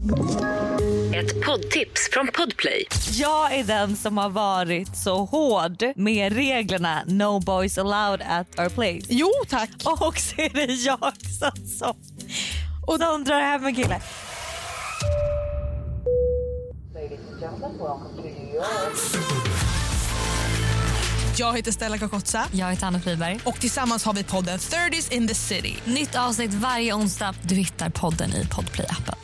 Ett poddtips från Podplay. Jag är den som har varit så hård med reglerna No boys allowed at our place. Jo, tack. Och så är det jag som drar hem en kille. Jag heter Stella Kakotsa. Jag heter Anna Friberg. Och tillsammans har vi podden 30s in the City. Nytt avsnitt varje onsdag. Du hittar podden i Podplay-appen.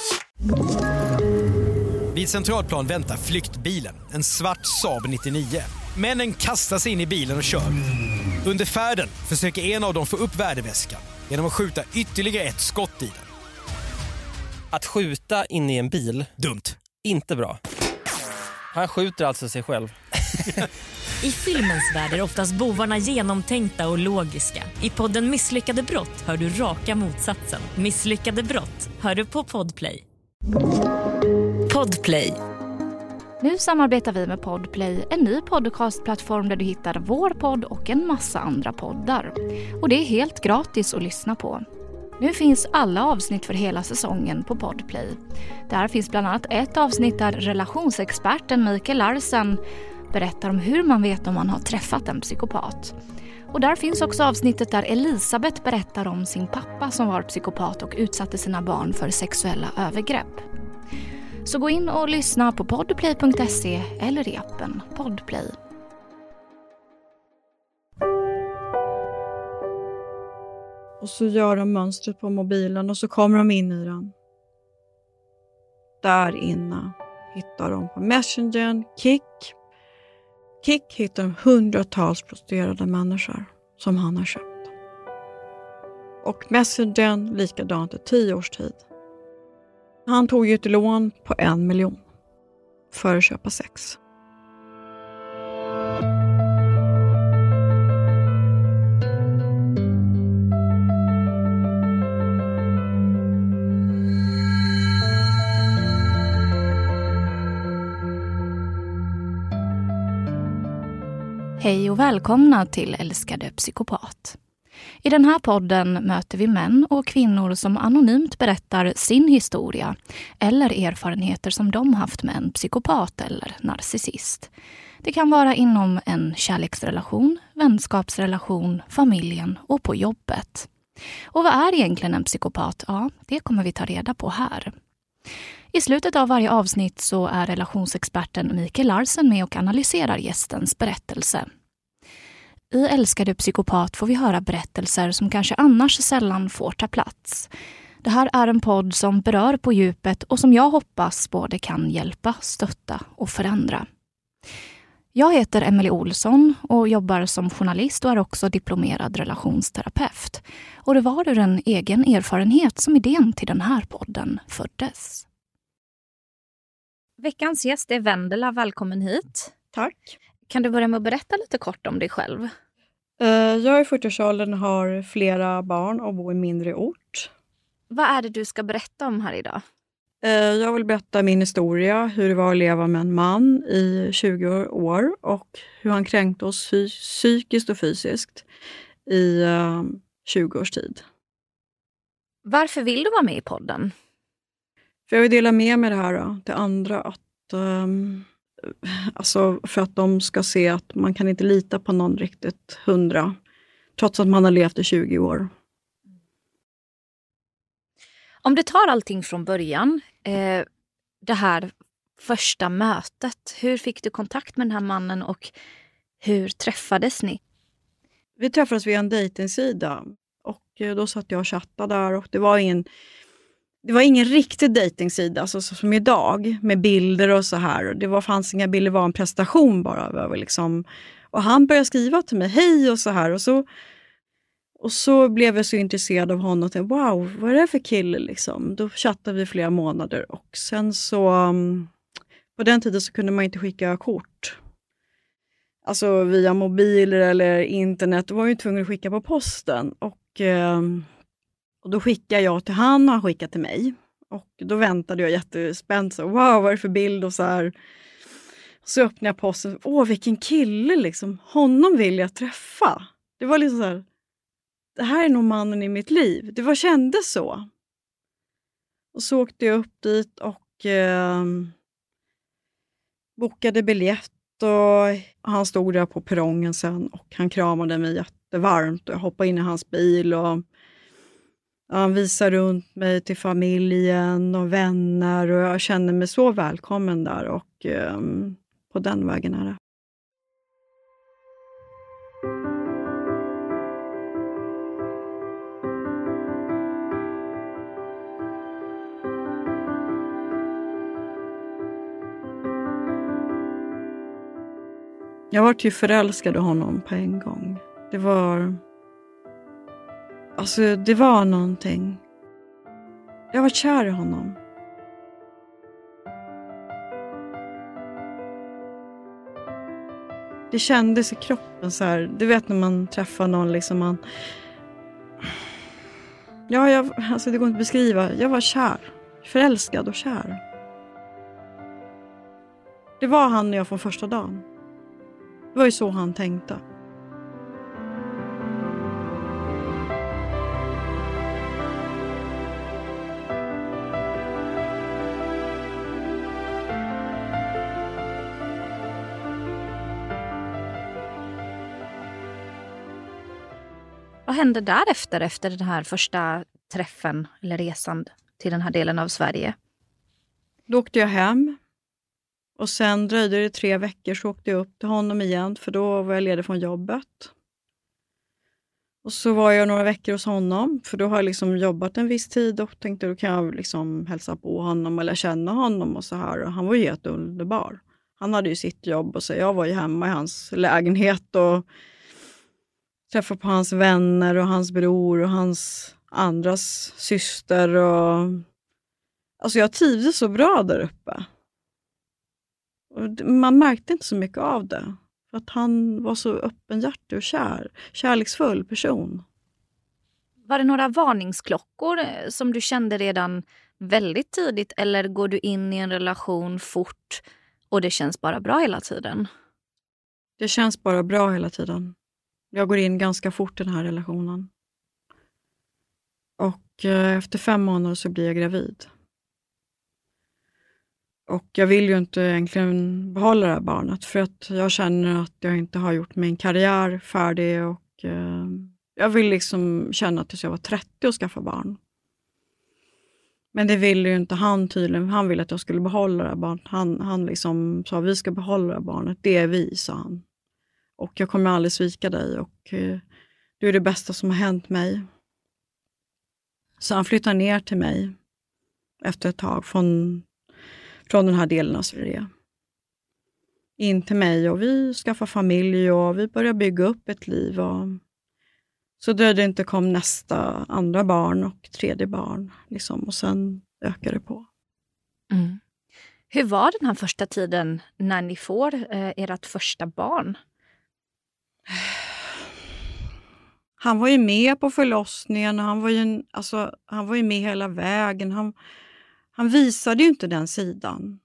Vid Centralplan väntar flyktbilen, en svart Saab 99. Männen kastar sig in i bilen och kör. Under färden försöker en av dem få upp värdeväskan genom att skjuta ytterligare ett skott i den. Att skjuta in i en bil, Dumt. inte bra. Han skjuter alltså sig själv. I filmens värld är oftast bovarna genomtänkta och logiska. I podden Misslyckade brott hör du raka motsatsen. Misslyckade brott hör du på Podplay. Podplay. Nu samarbetar vi med Podplay, en ny podcastplattform där du hittar vår podd och en massa andra poddar. Och det är helt gratis att lyssna på. Nu finns alla avsnitt för hela säsongen på Podplay. Där finns bland annat ett avsnitt där relationsexperten Mikael Larsen berättar om hur man vet om man har träffat en psykopat. Och där finns också avsnittet där Elisabeth berättar om sin pappa som var psykopat och utsatte sina barn för sexuella övergrepp. Så gå in och lyssna på podplay.se eller i appen Podplay. Och så gör de mönstret på mobilen och så kommer de in i den. Där inne hittar de på Messengern Kik. Kik hittar de hundratals prostituerade människor som han har köpt. Och Messengern likadant i 10 års tid. Han tog ju ett lån på 1 miljon för att köpa sex. Hej och välkomna till Älskade psykopat. I den här podden möter vi män och kvinnor som anonymt berättar sin historia eller erfarenheter som de haft med en psykopat eller narcissist. Det kan vara inom en kärleksrelation, vänskapsrelation, familjen och på jobbet. Och vad är egentligen en psykopat? Ja, det kommer vi ta reda på här. I slutet av varje avsnitt så är relationsexperten Mikael Larsen med och analyserar gästens berättelse. I Älskade psykopat får vi höra berättelser som kanske annars sällan får ta plats. Det här är en podd som berör på djupet och som jag hoppas både kan hjälpa, stötta och förändra. Jag heter Emelie Olsson och jobbar som journalist och är också diplomerad relationsterapeut. Och det var ur en egen erfarenhet som idén till den här podden föddes. Veckans gäst är Vendela, välkommen hit. Tack. Kan du börja med att berätta lite kort om dig själv? Jag är 40-årsåldern, har flera barn och bor i mindre ort. Vad är det du ska berätta om här idag? Jag vill berätta min historia, hur det var att leva med en man i 20 år och hur han kränkte oss psykiskt och fysiskt i 20 års tid. Varför vill du vara med i podden? För jag vill dela med mig det här då, till andra, att alltså för att de ska se att man kan inte lita på någon riktigt 100, trots att man har levt i 20 år. Om du tar allting från början, det här första mötet, hur fick du kontakt med den här mannen och hur träffades ni? Vi träffades via en dejtingsida och då satt jag och chattade där och det var ingen riktig dejtingsida, alltså som idag med bilder och så här. Det fanns inga bilder, det var en prestation bara. Liksom. Och han började skriva till mig, hej och så här. Och så blev jag så intresserad av honom och tänkte, wow, vad är det för kille liksom? Då chattade vi flera månader och sen så, på den tiden så kunde man inte skicka kort. Alltså via mobiler eller internet, då var jag ju tvungen att skicka på posten. Och då skickade jag till han och han skickade till mig. Och då väntade jag jättespänt. Så, wow, vad är det för bild? Och så här. Så öppnade jag posten. Åh, vilken kille liksom. Honom vill jag träffa. Det var liksom så här. Det här är nog mannen i mitt liv. Det kändes så. Och så åkte jag upp dit och bokade biljett. Och han stod där på perrongen sen och han kramade mig jättevarmt. Och jag hoppade in i hans bil och han visade runt mig till familjen och vänner. Och jag kände mig så välkommen där och på den vägen är det. Jag var ju förälskad i honom på en gång. Det var någonting. Jag var kär i honom. Det kändes i kroppen så här. Du vet när man träffar någon liksom det går inte att beskriva. Jag var kär. Förälskad och kär. Det var han och jag från första dagen. Det var ju så han tänkte. Vad hände därefter, efter den här första träffen eller resan till den här delen av Sverige? Då åkte jag hem. Och sen dröjde det 3 veckor så åkte jag upp till honom igen. För då var jag ledig från jobbet. Och så var jag några veckor hos honom. För då har jag liksom jobbat en viss tid. Och tänkte då kan jag liksom hälsa på honom eller känna honom och så här. Och han var ju helt underbar. Han hade ju sitt jobb och så jag var ju hemma i hans lägenhet. Och träffade på hans vänner och hans bror och hans andras syster. Och alltså jag trivdes så bra där uppe. Man märkte inte så mycket av det. För att han var så öppenhjärtig och kärleksfull person. Var det några varningsklockor som du kände redan väldigt tidigt? Eller går du in i en relation fort och det känns bara bra hela tiden? Det känns bara bra hela tiden. Jag går in ganska fort i den här relationen. Och efter 5 månader så blir jag gravid. Och jag vill ju inte egentligen behålla det här barnet. För att jag känner att jag inte har gjort min karriär färdig. Och jag vill liksom känna tills jag var 30 och skaffa barn. Men det ville ju inte han tydligen. Han ville att jag skulle behålla det här barnet. Han liksom sa vi ska behålla det här barnet. Det är vi, sa han. Och jag kommer aldrig svika dig. Och du är det bästa som har hänt mig. Så han flyttade ner till mig. Efter ett tag från den här delen av Sverige. In till mig och vi skaffade familj och vi började bygga upp ett liv. Och så dröjde inte kom nästa andra barn och 3:e barn. Liksom, och sen ökade det på. Mm. Hur var den här första tiden när ni får ert första barn? Han var ju med på förlossningen och han var ju med hela vägen. Han visade ju inte den sidan.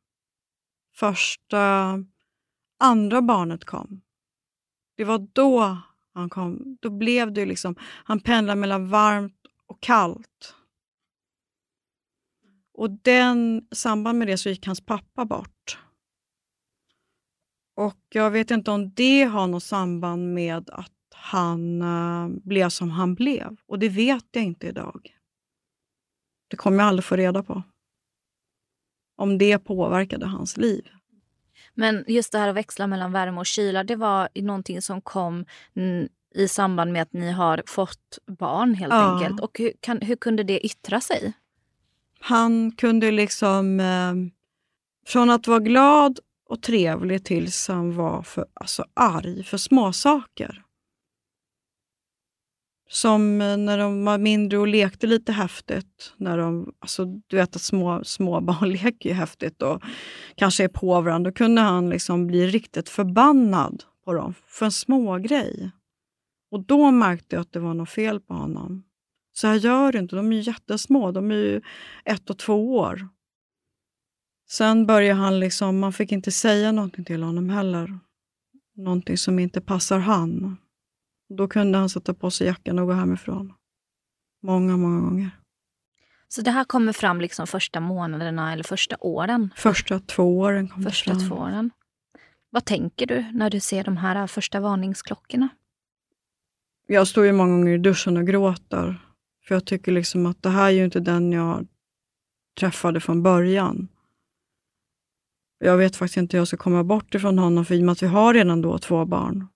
Andra barnet kom. Det var då han kom. Då blev det liksom, han pendlade mellan varmt och kallt. Och samband med det så gick hans pappa bort. Och jag vet inte om det har något samband med att han blev som han blev. Och det vet jag inte idag. Det kommer jag aldrig få reda på. Om det påverkade hans liv. Men just det här att växla mellan värme och kyla, det var någonting som kom i samband med att ni har fått barn helt enkelt. Och hur kunde det yttra sig? Han kunde liksom från att vara glad och trevlig tills han var arg för små saker. Som när de var mindre och lekte lite häftigt. Du vet att små barn leker ju häftigt och kanske är på varandra. Då kunde han liksom bli riktigt förbannad på dem för en små grej. Och då märkte jag att det var något fel på honom. Så här gör det inte, de är ju jättesmå. De är ju 1 och 2 år. Sen började han liksom, man fick inte säga någonting till honom heller. Någonting som inte passar han. Då kunde han sätta på sig jackan och gå hemifrån. Många, många gånger. Så det här kommer fram liksom första månaderna eller första åren? Första 2 åren kom Första det fram. 2 åren. Vad tänker du när du ser de här första varningsklockorna? Jag står ju många gånger i duschen och gråter. För jag tycker liksom att det här är ju inte den jag träffade från början. Jag vet faktiskt inte hur jag ska komma bort ifrån honom, för i och med att vi har redan då 2 barn.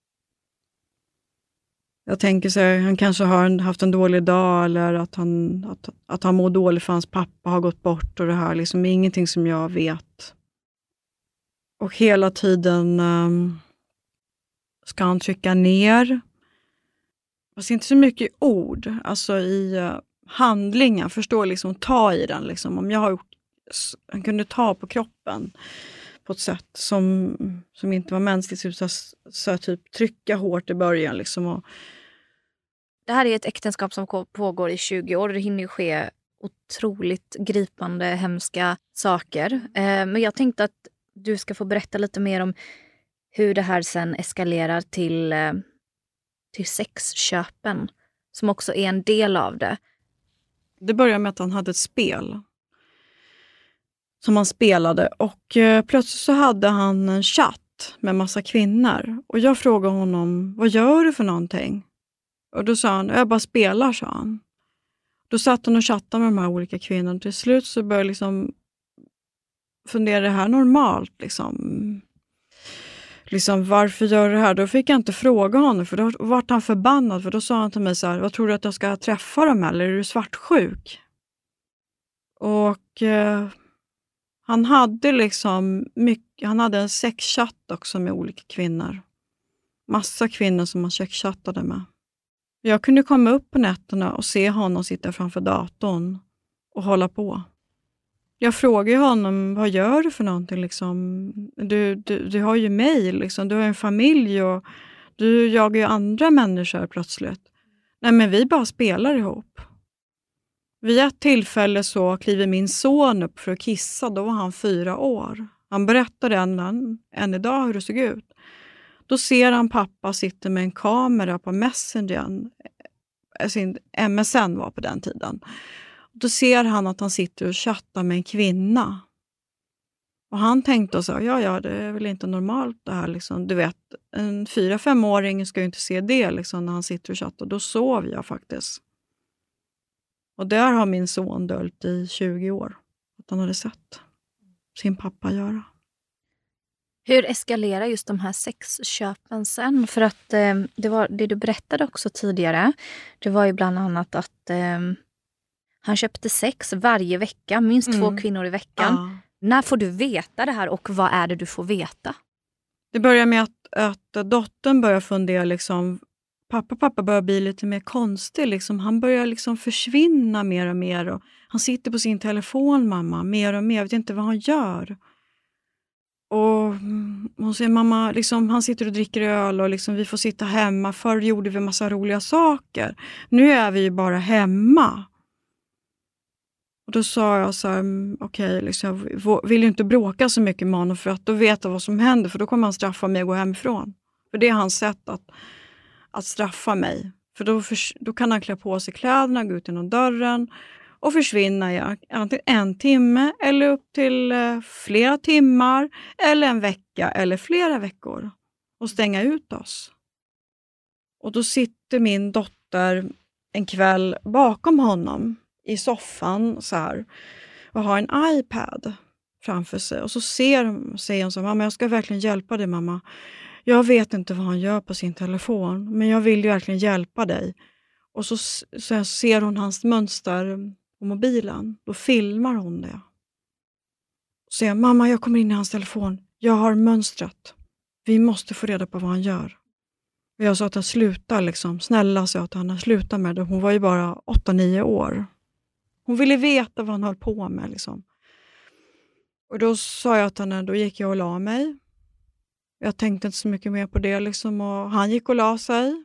Jag tänker så här, han kanske har haft en dålig dag, eller att han mår dåligt för hans pappa har gått bort, och det här liksom är ingenting som jag vet. Och hela tiden ska han trycka ner. Fast inte så mycket ord, alltså i handlingar, förstår liksom, ta i den liksom. Om jag har gjort, han kunde ta på kroppen på ett sätt som inte var mänskligt, så typ trycka hårt i början liksom. Och det här är ett äktenskap som pågår i 20 år och det hinner ju ske otroligt gripande, hemska saker. Men jag tänkte att du ska få berätta lite mer om hur det här sen eskalerar till sexköpen, som också är en del av det. Det började med att han hade ett spel som han spelade, och plötsligt så hade han en chatt med massa kvinnor. Och jag frågade honom, vad gör du för någonting? Och då sa han, jag bara spelar, sa han. Då satt han och chattade med de här olika kvinnorna. Till slut så började jag liksom fundera, det här normalt? Liksom, varför gör du det här? Då fick jag inte fråga honom, för då var han förbannad. För då sa han till mig så här, vad tror du att jag ska träffa dem, eller är du svartsjuk? Och han hade liksom han hade en sexchatt också med olika kvinnor. Massa kvinnor som han sexchattade med. Jag kunde komma upp på nätterna och se honom sitta framför datorn och hålla på. Jag frågade honom, vad gör du för någonting liksom? Du har ju mig liksom, du har en familj och du jagar ju andra människor plötsligt. Nej, men vi bara spelar ihop. Vid ett tillfälle så kliver min son upp för att kissa, då var han 4 år. Han berättade än idag hur det såg ut. Då ser han pappa sitta med en kamera på Messenger, sin MSN var på den tiden. Då ser han att han sitter och chattar med en kvinna. Och han tänkte så, ja det är väl inte normalt det här liksom. Du vet, en 4-5-åring ska ju inte se det liksom, när han sitter och chattar. Då sov jag faktiskt. Och där har min son döljt i 20 år. Att han hade sett sin pappa göra. Hur eskalerar just de här sexköpen sen? För att det var det du berättade också tidigare. Det var ju bland annat att han köpte sex varje vecka. Minst 2 kvinnor i veckan. Ja. När får du veta det här och vad är det du får veta? Det börjar med att dottern börjar fundera liksom. Pappa börjar bli lite mer konstig. Liksom. Han börjar liksom försvinna mer och mer. Och han sitter på sin telefon, mamma, mer och mer. Jag vet inte vad han gör. Och hon säger, mamma, liksom, han sitter och dricker öl och liksom, vi får sitta hemma. Förr gjorde vi massa roliga saker. Nu är vi ju bara hemma. Och då sa jag så här, okej, liksom, jag vill ju inte bråka så mycket med honom, för att då vet jag vad som händer. För då kommer han straffa mig och gå hemifrån. För det är hans sätt att straffa mig. För då kan han klä på sig kläderna, gå ut genom dörren och försvinna i antingen 1 timme eller upp till flera timmar eller en vecka eller flera veckor och stänga ut oss. Och då sitter min dotter en kväll bakom honom i soffan så här och har en iPad framför sig, och så säger hon så, mamma, jag ska verkligen hjälpa dig, mamma. Jag vet inte vad han gör på sin telefon, men jag vill ju verkligen hjälpa dig. Och så ser hon hans mönster på mobilen. Då filmar hon det. Och säger, mamma, jag kommer in i hans telefon. Jag har mönstrat. Vi måste få reda på vad han gör. Och jag sa att han slutar liksom. Snälla, sa att han slutar med det. Hon var ju bara 8-9 år. Hon ville veta vad han höll på med liksom. Och då sa jag att då gick jag och la mig. Jag tänkte inte så mycket mer på det liksom, och han gick och la sig.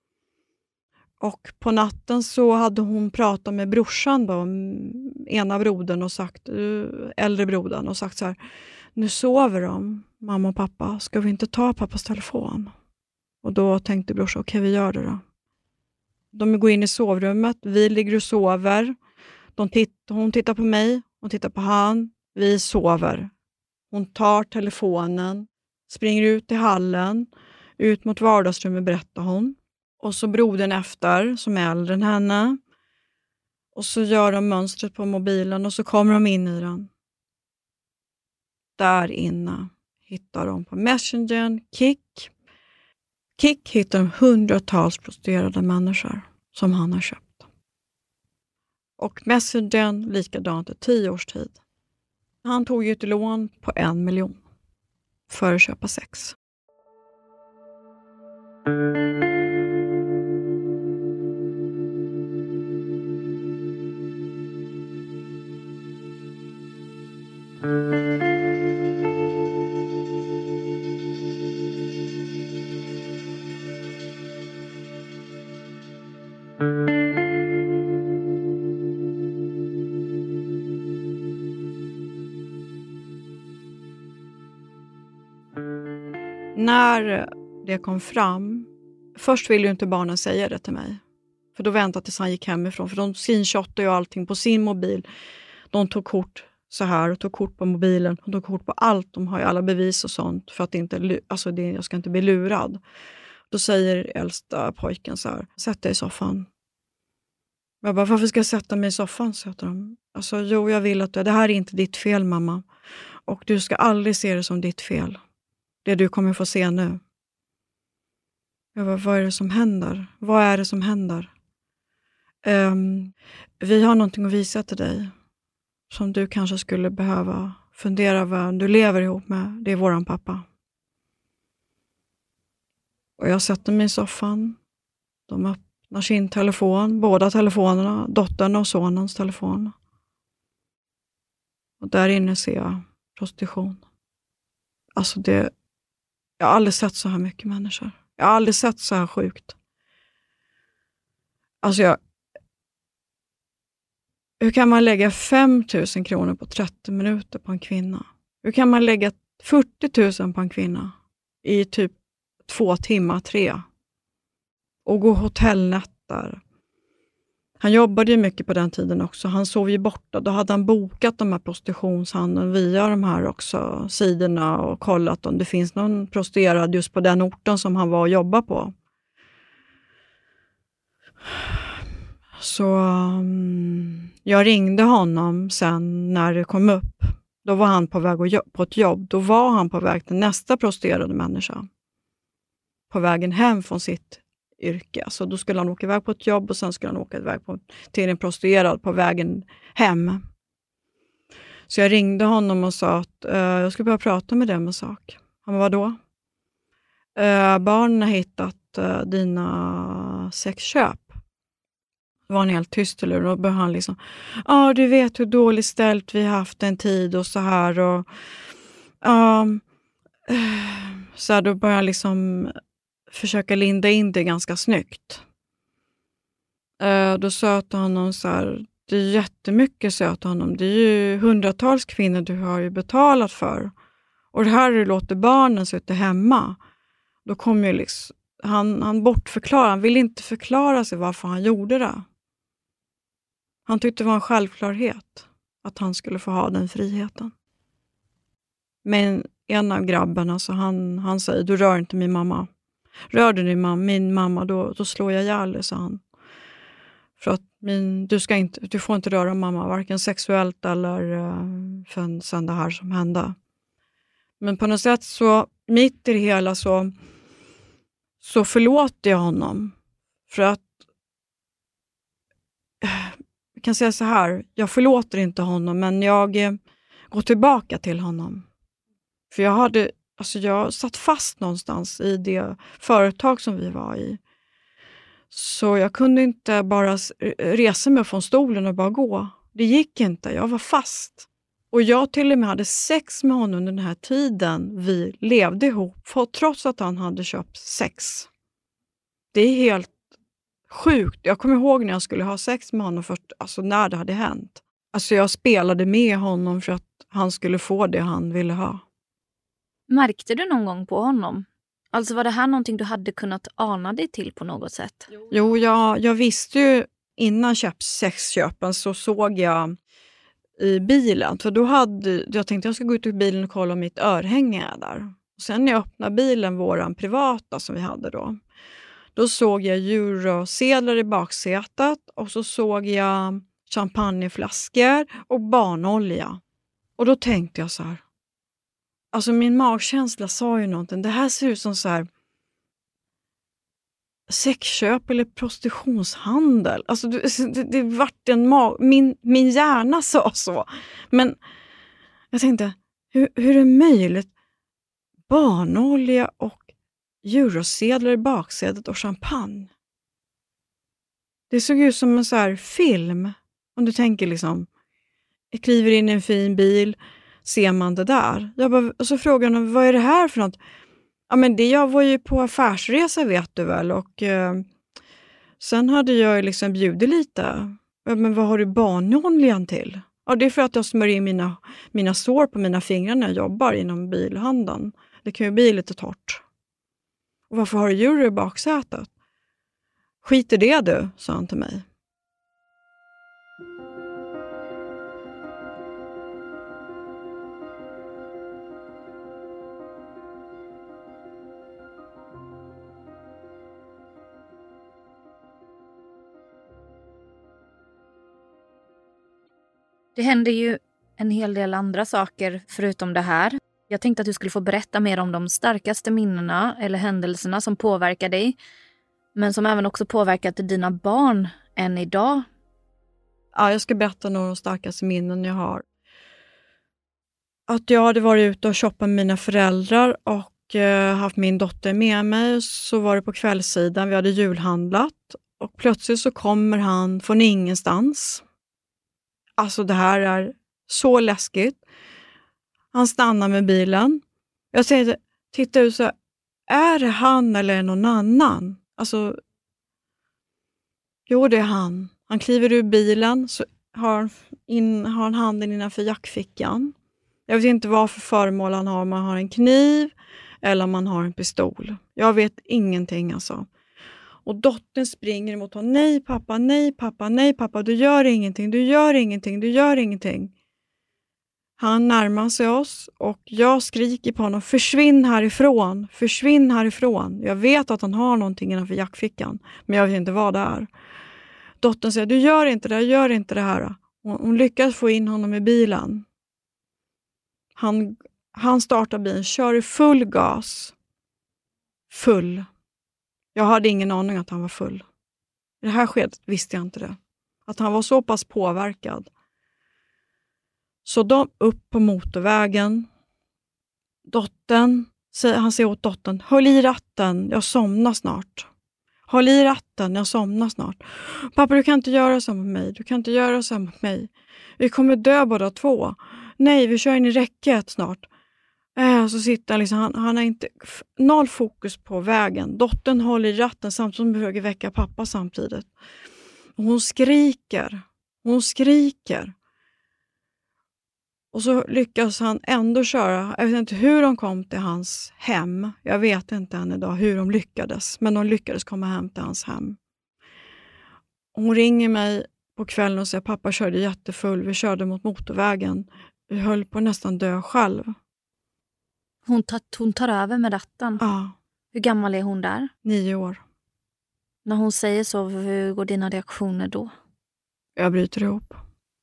Och på natten så hade hon pratat med brorsan då, ena brodern, och sagt, äldre brodern, och sagt så här, nu sover de, mamma och pappa, ska vi inte ta pappas telefon? Och då tänkte brorsan, okej, vi gör det då. De går in i sovrummet, vi ligger och sover. Hon tittar på mig, hon tittar på han. Vi sover. Hon tar telefonen, springer ut i hallen, ut mot vardagsrummet berättar hon. Och så brodern efter, som är äldre än henne. Och så gör de mönstret på mobilen och så kommer de in i den. Där inne hittar de på Messengern Kik. Kik hittar de hundratals prostituerade människor som han har köpt. Och Messengern likadant i 10 års tid. Han tog ju ett lån på 1 miljon för att köpa sex. När det kom fram, först ville ju inte barnen säga det till mig. För då väntade tills han gick hemifrån. För de screenshotade ju allting på sin mobil. De tog kort så här och tog kort på mobilen. De tog kort på allt. De har ju alla bevis och sånt. För att inte, jag ska inte bli lurad. Då säger äldsta pojken så här: sätt dig i soffan. Jag bara, varför ska jag sätta mig i soffan? Så de. Alltså, jo, jag vill att det här är inte ditt fel, mamma. Och du ska aldrig se det som ditt fel. Det du kommer få se nu. Jag bara, vad är det som händer? Vad är det som händer? Vi har någonting att visa till dig. Som du kanske skulle behöva fundera över. Du lever ihop med. Det är våran pappa. Och jag sätter mig i soffan. De öppnar sin telefon. Båda telefonerna. Dottern och sonens telefon. Och där inne ser jag prostitution. Alltså jag har aldrig sett så här mycket människor. Jag har aldrig sett så här sjukt. Alltså hur kan man lägga 5 000 kronor på 30 minuter på en kvinna? Hur kan man lägga 40 000 på en kvinna i typ 2 timmar, 3? Och gå hotellnätter. Han jobbade ju mycket på den tiden också. Han sov ju borta. Då hade han bokat de här prostitutionshandeln via de här också sidorna och kollat om det finns någon prostituerad just på den orten som han var och jobbade på. Så jag ringde honom sen när det kom upp. Då var han på väg på ett jobb. Då var han på väg till nästa prostituerade människa. På vägen hem från sitt yrke. Så då skulle han åka iväg på ett jobb och sen skulle han åka iväg till en prostituerad på vägen hem. Så jag ringde honom och sa att jag skulle börja prata med dig om en sak. Han var då? Barnen har hittat dina sexköp. Då var han helt tyst, eller då började han liksom, du vet hur dåligt ställt vi har haft en tid och så här. Och, så här, då började han liksom försöka linda in det ganska snyggt. Då sa jag till honom så här, det är jättemycket, sa jag till honom. Det är ju hundratals kvinnor du har ju betalat för. Och det här du låter barnen sitta hemma. Då kom ju liksom, han bortförklarade, han ville inte förklara sig varför han gjorde det. Han tyckte det var en självklarhet att han skulle få ha den friheten. Men en av grabbarna, så han säger, du rör inte min mamma. Rör du min mamma, då slår jag ihjäl, sa han. För att du får inte röra mamma, varken sexuellt eller för sen det här som hände. Men på något sätt så, mitt i det hela så förlåter jag honom. För att jag kan säga så här, jag förlåter inte honom, men jag går tillbaka till honom. För jag satt fast någonstans i det företag som vi var i. Så jag kunde inte bara resa mig från stolen och bara gå. Det gick inte, jag var fast. Och jag till och med hade sex med honom under den här tiden vi levde ihop. Trots att han hade köpt sex. Det är helt sjukt. Jag kommer ihåg när jag skulle ha sex med honom först, alltså när det hade hänt. Alltså jag spelade med honom för att han skulle få det han ville ha. Märkte du någon gång på honom? Alltså var det här någonting du hade kunnat ana dig till på något sätt? Jo, jag visste ju innan sexköpen så såg jag i bilen. För då jag tänkte jag ska gå ut ur bilen och kolla om mitt örhänge är där. Sen när jag öppnade bilen, våran privata som vi hade då såg jag eurosedlar i baksätet och så såg jag champagneflaskor och barnolja. Och då tänkte jag så här, alltså min magkänsla sa ju någonting. Det här ser ut som så här sexköp eller prostitutionshandel. Alltså det vart min hjärna sa så. Men jag tänkte, hur är det möjligt? Barnolja och eurosedlar i baksätet och champagne. Det såg ut som en så här film. Om du tänker liksom, jag kliver in i en fin bil, ser man det där. Och så frågar han, vad är det här för något? Ja, men jag var ju på affärsresa, vet du väl. Och sen hade jag liksom bjudit lite. Men vad har du barnoljan till? Ja, det är för att jag smörjer in mina sår på mina fingrar när jag jobbar inom bilhandeln. Det kan ju bli lite torrt. Och varför har du euro i baksätet? Skit i det du, sa han till mig. Det händer ju en hel del andra saker förutom det här. Jag tänkte att du skulle få berätta mer om de starkaste minnena eller händelserna som påverkar dig. Men som även också påverkat dina barn än idag. Ja, jag ska berätta några av de starkaste minnen jag har. Att jag hade varit ute och shoppat med mina föräldrar och haft min dotter med mig. Så var det på kvällssidan, vi hade julhandlat. Och plötsligt så kommer han från ingenstans. Alltså det här är så läskigt. Han stannar med bilen. Jag säger, titta ut så, är det han eller någon annan? Alltså, jo det är han. Han kliver ur bilen, så har han handen innanför jackfickan. Jag vet inte vad för föremål han har, om man har en kniv eller om man har en pistol. Jag vet ingenting alltså. Och dottern springer emot honom. Nej pappa, nej pappa, nej pappa. Du gör ingenting, du gör ingenting, du gör ingenting. Han närmar sig oss och jag skriker på honom. Försvinn härifrån, försvinn härifrån. Jag vet att han har någonting innanför jackfickan. Men jag vet inte vad det är. Dottern säger, du gör inte det, gör inte det här. Hon lyckas få in honom i bilen. Han startar bilen, kör i full gas. Full. Jag hade ingen aning att han var full. I det här skedet visste jag inte det. Att han var så pass påverkad. Så de upp på motorvägen. Han säger åt dottern, håll i ratten, jag somnar snart. Håll i ratten, jag somnar snart. Pappa, du kan inte göra så med mig. Du kan inte göra så med mig. Vi kommer dö båda två. Nej, vi kör in i räcket snart. Så sitter han liksom, han har inte noll fokus på vägen. Dottern håller i ratten samtidigt som hon försöker väcka pappa samtidigt. Och hon skriker. Och så lyckas han ändå köra. Jag vet inte hur de kom till hans hem. Jag vet inte än idag hur de lyckades. Men de lyckades komma hem till hans hem. Hon ringer mig på kvällen och säger, pappa körde jättefull. Vi körde mot motorvägen. Vi höll på nästan dö själv. Hon tar över med ratten? Ja. Hur gammal är hon där? 9 år. När hon säger så, hur går dina reaktioner då? Jag bryter ihop.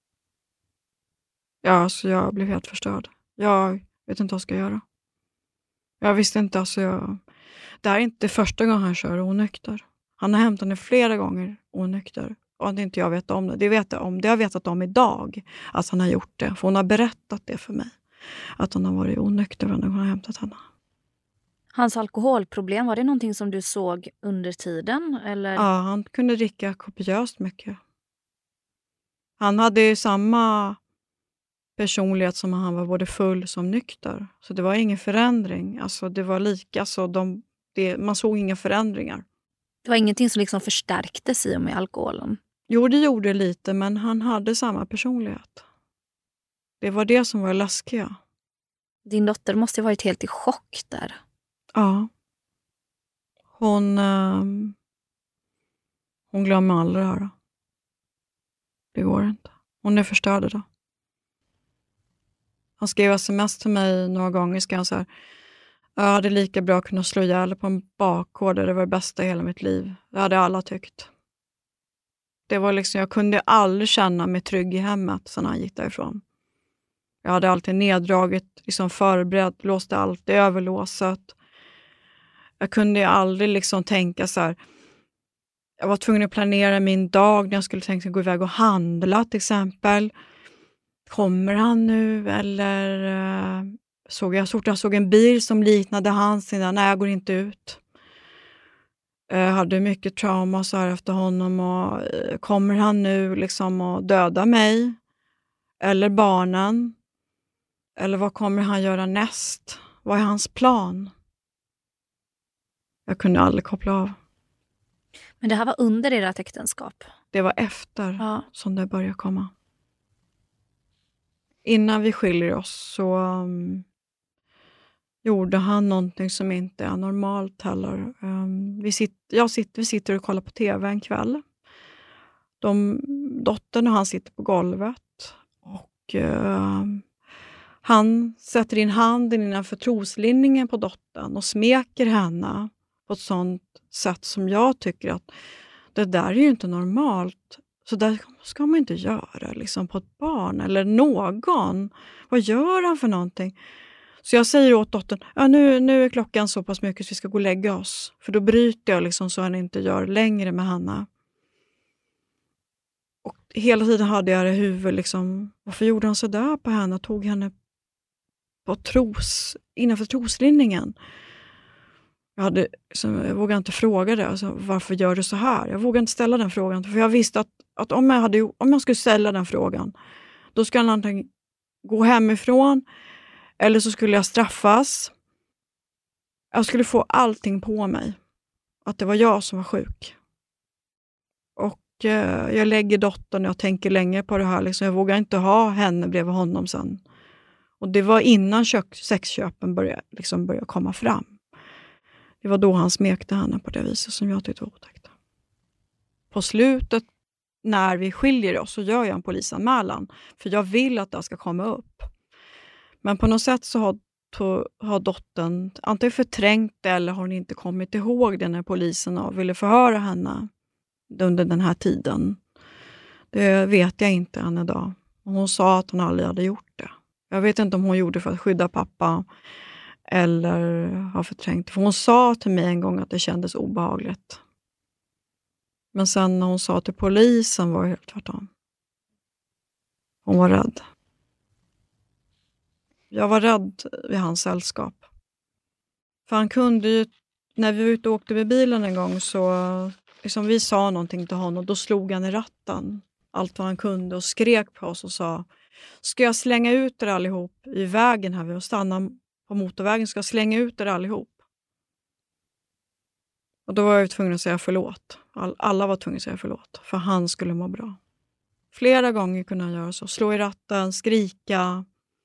Ja, alltså jag blev helt förstörd. Jag vet inte vad jag ska göra. Jag visste inte, det här är inte första gången han kör onykter. Han har hämtat henne flera gånger onykter. Och att inte jag vet om det. Det vet jag om. Det har jag vetat om idag. Att han har gjort det. För hon har berättat det för mig. Att han har varit onykter när hon har hämtat henne. Hans alkoholproblem, var det någonting som du såg under tiden? Eller? Ja, han kunde dricka kopiöst mycket. Han hade ju samma personlighet som han var både full som nykter. Så det var ingen förändring. Alltså det var lika. Man såg inga förändringar. Det var ingenting som liksom förstärktes i och med alkoholen? Jo, det gjorde lite, men han hade samma personlighet. Det var det som var läskiga. Din dotter måste ha varit helt i chock där. Ja. Hon glömmer aldrig det här. Det går inte. Hon är förstörd idag. Han skrev sms till mig några gånger. Skrev han så här: jag hade lika bra kunnat slå ihjäl på en bakgård. Det var det bästa i hela mitt liv. Det hade alla tyckt. Det var liksom, jag kunde aldrig känna mig trygg i hemmet sen han gick därifrån. Jag hade alltid neddragit, liksom förberett, låste alltid överlåset. Jag kunde aldrig liksom tänka så här. Jag var tvungen att planera min dag när jag skulle tänka gå iväg och handla till exempel. Kommer han nu? Eller jag såg en bil som liknade hans innan. Nej, jag går inte ut. Jag hade mycket trauma så här efter honom. Och, kommer han nu liksom att döda mig? Eller barnen? Eller vad kommer han göra näst? Vad är hans plan? Jag kunde aldrig koppla av. Men det här var under ert äktenskap? Det var efter som det började komma. Innan vi skiljer oss så gjorde han någonting som inte är normalt heller. Vi sitter och kollar på tv en kväll. Dottern och han sitter på golvet. Och han sätter in handen innanför troslinningen på dottern och smeker henne på ett sånt sätt som jag tycker att det där är ju inte normalt. Så där ska man inte göra liksom, på ett barn eller någon. Vad gör han för någonting? Så jag säger åt dottern, nu är klockan så pass mycket så vi ska gå och lägga oss. För då bryter jag liksom så han inte gör längre med Hanna. Och hela tiden hade jag det i huvudet liksom, varför gjorde han så där på henne? Tog henne på innanför troslinningen. Jag vågade inte fråga det. Alltså, varför gör du så här? Jag vågade inte ställa den frågan. För jag visste att om jag skulle ställa den frågan, då skulle han antingen gå hemifrån eller så skulle jag straffas. Jag skulle få allting på mig. Att det var jag som var sjuk. Och jag lägger dottern och jag tänker länge på det här. Liksom, jag vågar inte ha henne bredvid honom sen. Och det var innan sexköpen började komma fram. Det var då han smekte henne på det viset som jag tyckte var otäckt. På slutet, när vi skiljer oss, så gör jag en polisanmälan. För jag vill att det ska komma upp. Men på något sätt så har dottern antingen förträngt det eller har hon inte kommit ihåg det när polisen ville förhöra henne under den här tiden. Det vet jag inte än idag. Hon sa att hon aldrig hade gjort det. Jag vet inte om hon gjorde det för att skydda pappa eller har förträngt. För hon sa till mig en gång att det kändes obehagligt. Men sen när hon sa till polisen var det helt tvärtom. Hon var rädd. Jag var rädd vid hans sällskap. För han kunde ju, när vi var ute och åkte med bilen en gång så liksom vi sa någonting till honom och då slog han i ratten. Allt vad han kunde och skrek på oss och sa, ska jag slänga ut er allihop i vägen här och stanna på motorvägen, ska jag slänga ut er allihop. Och då var jag tvungen att säga förlåt. Alla var tvungna att säga förlåt. För han skulle må bra. Flera gånger kunde han göra så. Slå i ratten, skrika.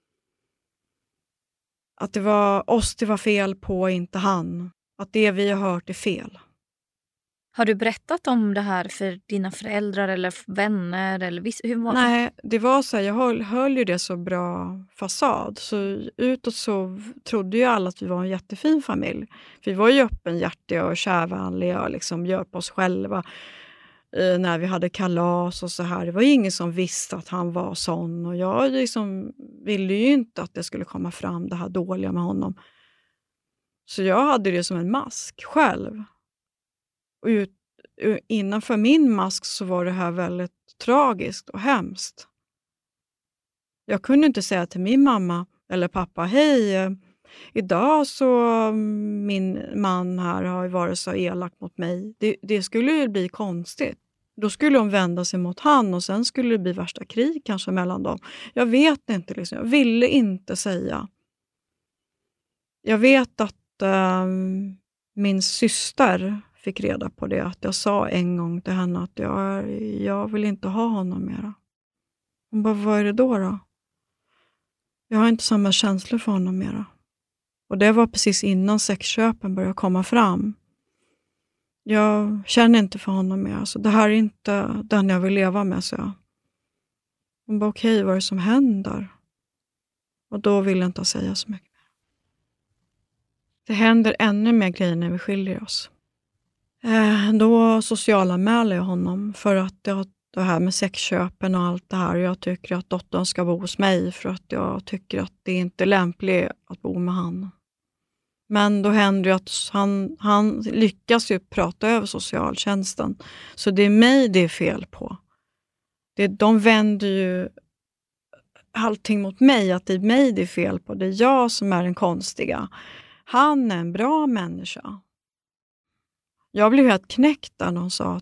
Att det var oss det var fel på, inte han. Att det vi har hört är fel. Har du berättat om det här för dina föräldrar eller vänner? Eller hur var det? Nej, det var så här, jag höll ju det så bra fasad. Så utåt så trodde ju alla att vi var en jättefin familj. För vi var ju öppenhjärtiga och kärvänliga och liksom gör på oss själva. När vi hade kalas och så här. Det var ju ingen som visste att han var sån. Och jag liksom ville ju inte att det skulle komma fram det här dåliga med honom. Så jag hade det som en mask själv. Och innanför min mask så var det här väldigt tragiskt och hemskt. Jag kunde inte säga till min mamma eller pappa, hej, idag så min man här har varit så elak mot mig. Det skulle ju bli konstigt. Då skulle de vända sig mot han och sen skulle det bli värsta krig kanske mellan dem. Jag vet inte, liksom. Jag ville inte säga. Jag vet att min syster fick reda på det. Att jag sa en gång till henne att jag vill inte ha honom mera. Hon bara, vad är det då? Jag har inte samma känslor för honom mera. Och det var precis innan sexköpen började komma fram. Jag känner inte för honom mer. Så det här är inte den jag vill leva med, så jag. Hon bara, okej, vad är det som händer? Och då vill jag inte säga så mycket. Det händer ännu mer grejer när vi skiljer oss. Då socialanmäler jag honom för att det här med sexköpen och allt det här. Jag tycker att dottern ska bo hos mig för att jag tycker att det inte är lämpligt att bo med han. Men då händer det att han lyckas ju prata över socialtjänsten. Så det är mig det är fel på. De vänder ju allting mot mig, att det är mig det är fel på. Det är jag som är den konstiga. Han är en bra människa. Jag blev helt knäckt där när hon sa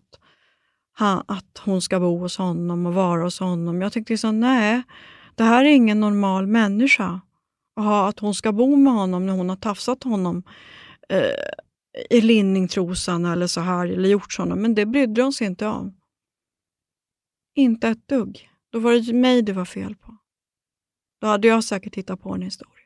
att hon ska bo hos honom och vara hos honom. Jag tyckte så, nej, det här är ingen normal människa. Att hon ska bo med honom när hon har tafsat honom i linningtrosan eller så här, eller gjort sådana. Men det brydde hon sig inte om. Inte ett dugg. Då var det mig det var fel på. Då hade jag säkert tittat på en historia.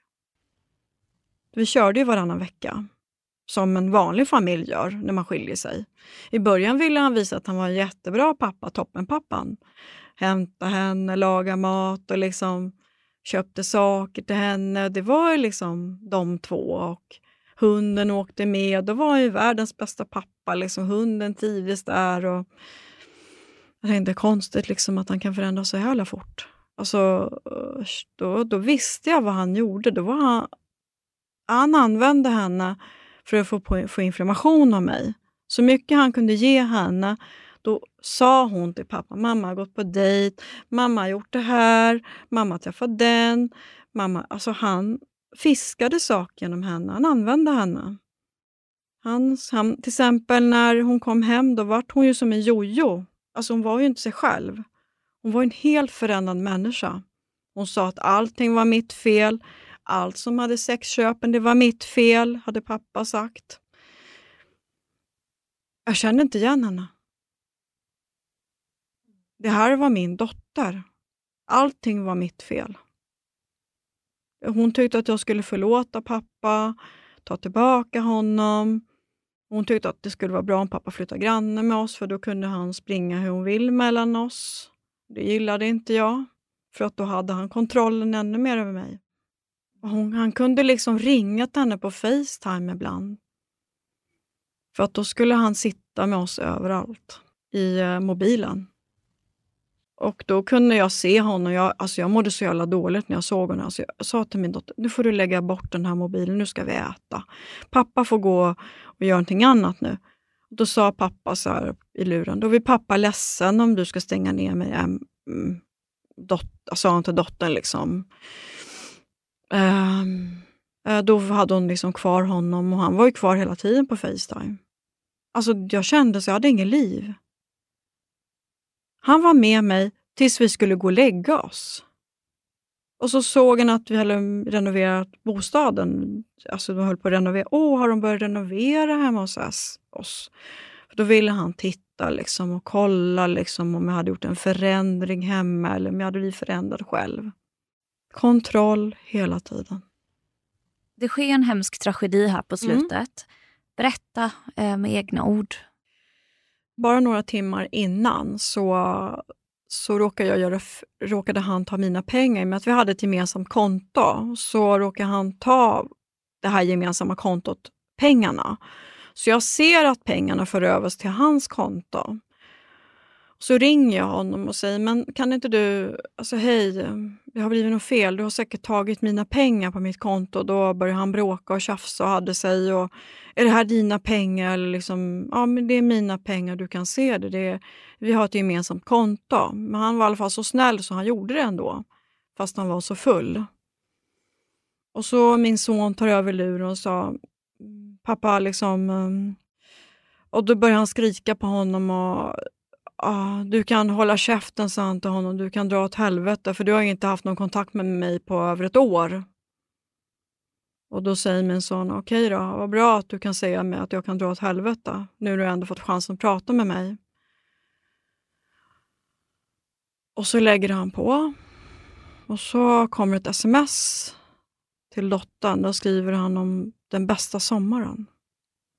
Vi körde ju varannan vecka. Som en vanlig familj gör när man skiljer sig. I början ville han visa att han var en jättebra pappa, toppenpappan. Hämta henne, laga mat och liksom köpte saker till henne. Det var liksom de två och hunden åkte med. Då var ju världens bästa pappa. Liksom, hunden trivdes där och jag tänkte konstigt liksom att han kan förändra sig här fort. Alltså, då visste jag vad han gjorde. Då var han använde henne för att få information om mig. Så mycket han kunde ge henne, då sa hon till pappa, mamma har gått på dejt, mamma har gjort det här, mamma träffade den. Alltså han fiskade saker genom henne, han använde henne. Han, till exempel när hon kom hem, då var hon ju som en jojo. Alltså hon var ju inte sig själv. Hon var en helt förändrad människa. Hon sa att allting var mitt fel. Allt som hade sexköpen, det var mitt fel, hade pappa sagt. Jag kände inte igen henne. Det här var min dotter. Allting var mitt fel. Hon tyckte att jag skulle förlåta pappa, ta tillbaka honom. Hon tyckte att det skulle vara bra om pappa flyttade granne med oss, för då kunde han springa hur hon vill mellan oss. Det gillade inte jag, för att då hade han kontrollen ännu mer över mig. Han kunde liksom ringa till henne på FaceTime ibland. För att då skulle han sitta med oss överallt i mobilen. Och då kunde jag se honom. Jag mådde så jävla dåligt när jag såg honom. Alltså jag sa till min dotter, nu får du lägga bort den här mobilen, nu ska vi äta. Pappa får gå och göra någonting annat nu. Då sa pappa så här i luren, då vill pappa ledsen om du ska stänga ner mig. Sa han till dottern liksom. Då hade hon liksom kvar honom och han var ju kvar hela tiden på FaceTime. Alltså jag kände så jag hade ingen liv. Han var med mig tills vi skulle gå och lägga oss. Och så såg han att vi hade renoverat bostaden. Alltså de höll på att renovera. Har de börjat renovera hemma hos oss? För då ville han titta liksom och kolla liksom om jag hade gjort en förändring hemma eller om jag hade blivit förändrad själv. Kontroll hela tiden. Det sker en hemsk tragedi här på slutet. Berätta med egna ord. Bara några timmar innan så råkade han ta mina pengar. Men att vi hade ett gemensamt konto så råkade han ta det här gemensamma kontot, pengarna. Så jag ser att pengarna förövas till hans konto. Så ringer jag honom och säger, men kan inte du, alltså hej, det har blivit något fel, du har säkert tagit mina pengar på mitt konto. Då började han bråka och tjafsa och hade sig och, är det här dina pengar? Eller liksom, ja men det är mina pengar, du kan se det. Vi har ett gemensamt konto. Men han var i alla fall så snäll så han gjorde det ändå, fast han var så full. Och så min son tar över luren och sa, pappa liksom, och då började han skrika på honom och du kan hålla käften, sa han till honom. Du kan dra åt helvete, för du har inte haft någon kontakt med mig på över ett år. Och då säger min son, okej då, vad bra att du kan säga mig att jag kan dra åt helvete. Nu har du ändå fått chansen att prata med mig. Och så lägger han på. Och så kommer ett sms till dottern. Då skriver han om den bästa sommaren.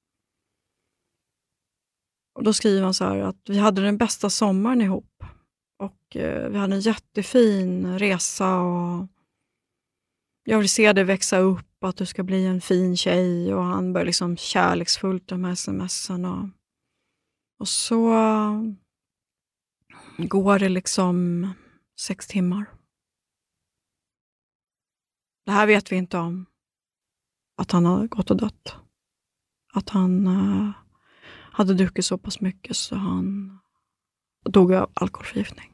Och då skriver han så här att vi hade den bästa sommaren ihop. Och vi hade en jättefin resa och jag vill se dig växa upp, att du ska bli en fin tjej. Och han började liksom kärleksfullt med sms'en. Och så går det liksom 6 timmar. Det här vet vi inte om. Att han har gått och dött. Att han hade druckit så pass mycket så han dog av alkoholförgiftning.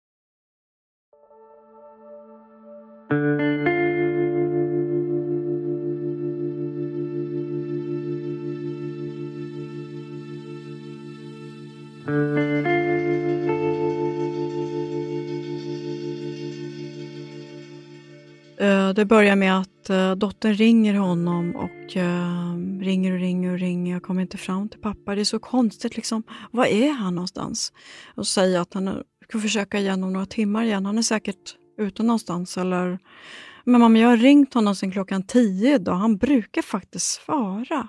Det börjar med att dottern ringer honom och ringer. Jag kommer inte fram till pappa. Det är så konstigt liksom. Var är han någonstans? Och säger att han ska försöka igen om några timmar igen. Han är säkert ute någonstans. Eller... Men mamma, jag har ringt honom sedan klockan 10 idag. Han brukar faktiskt svara.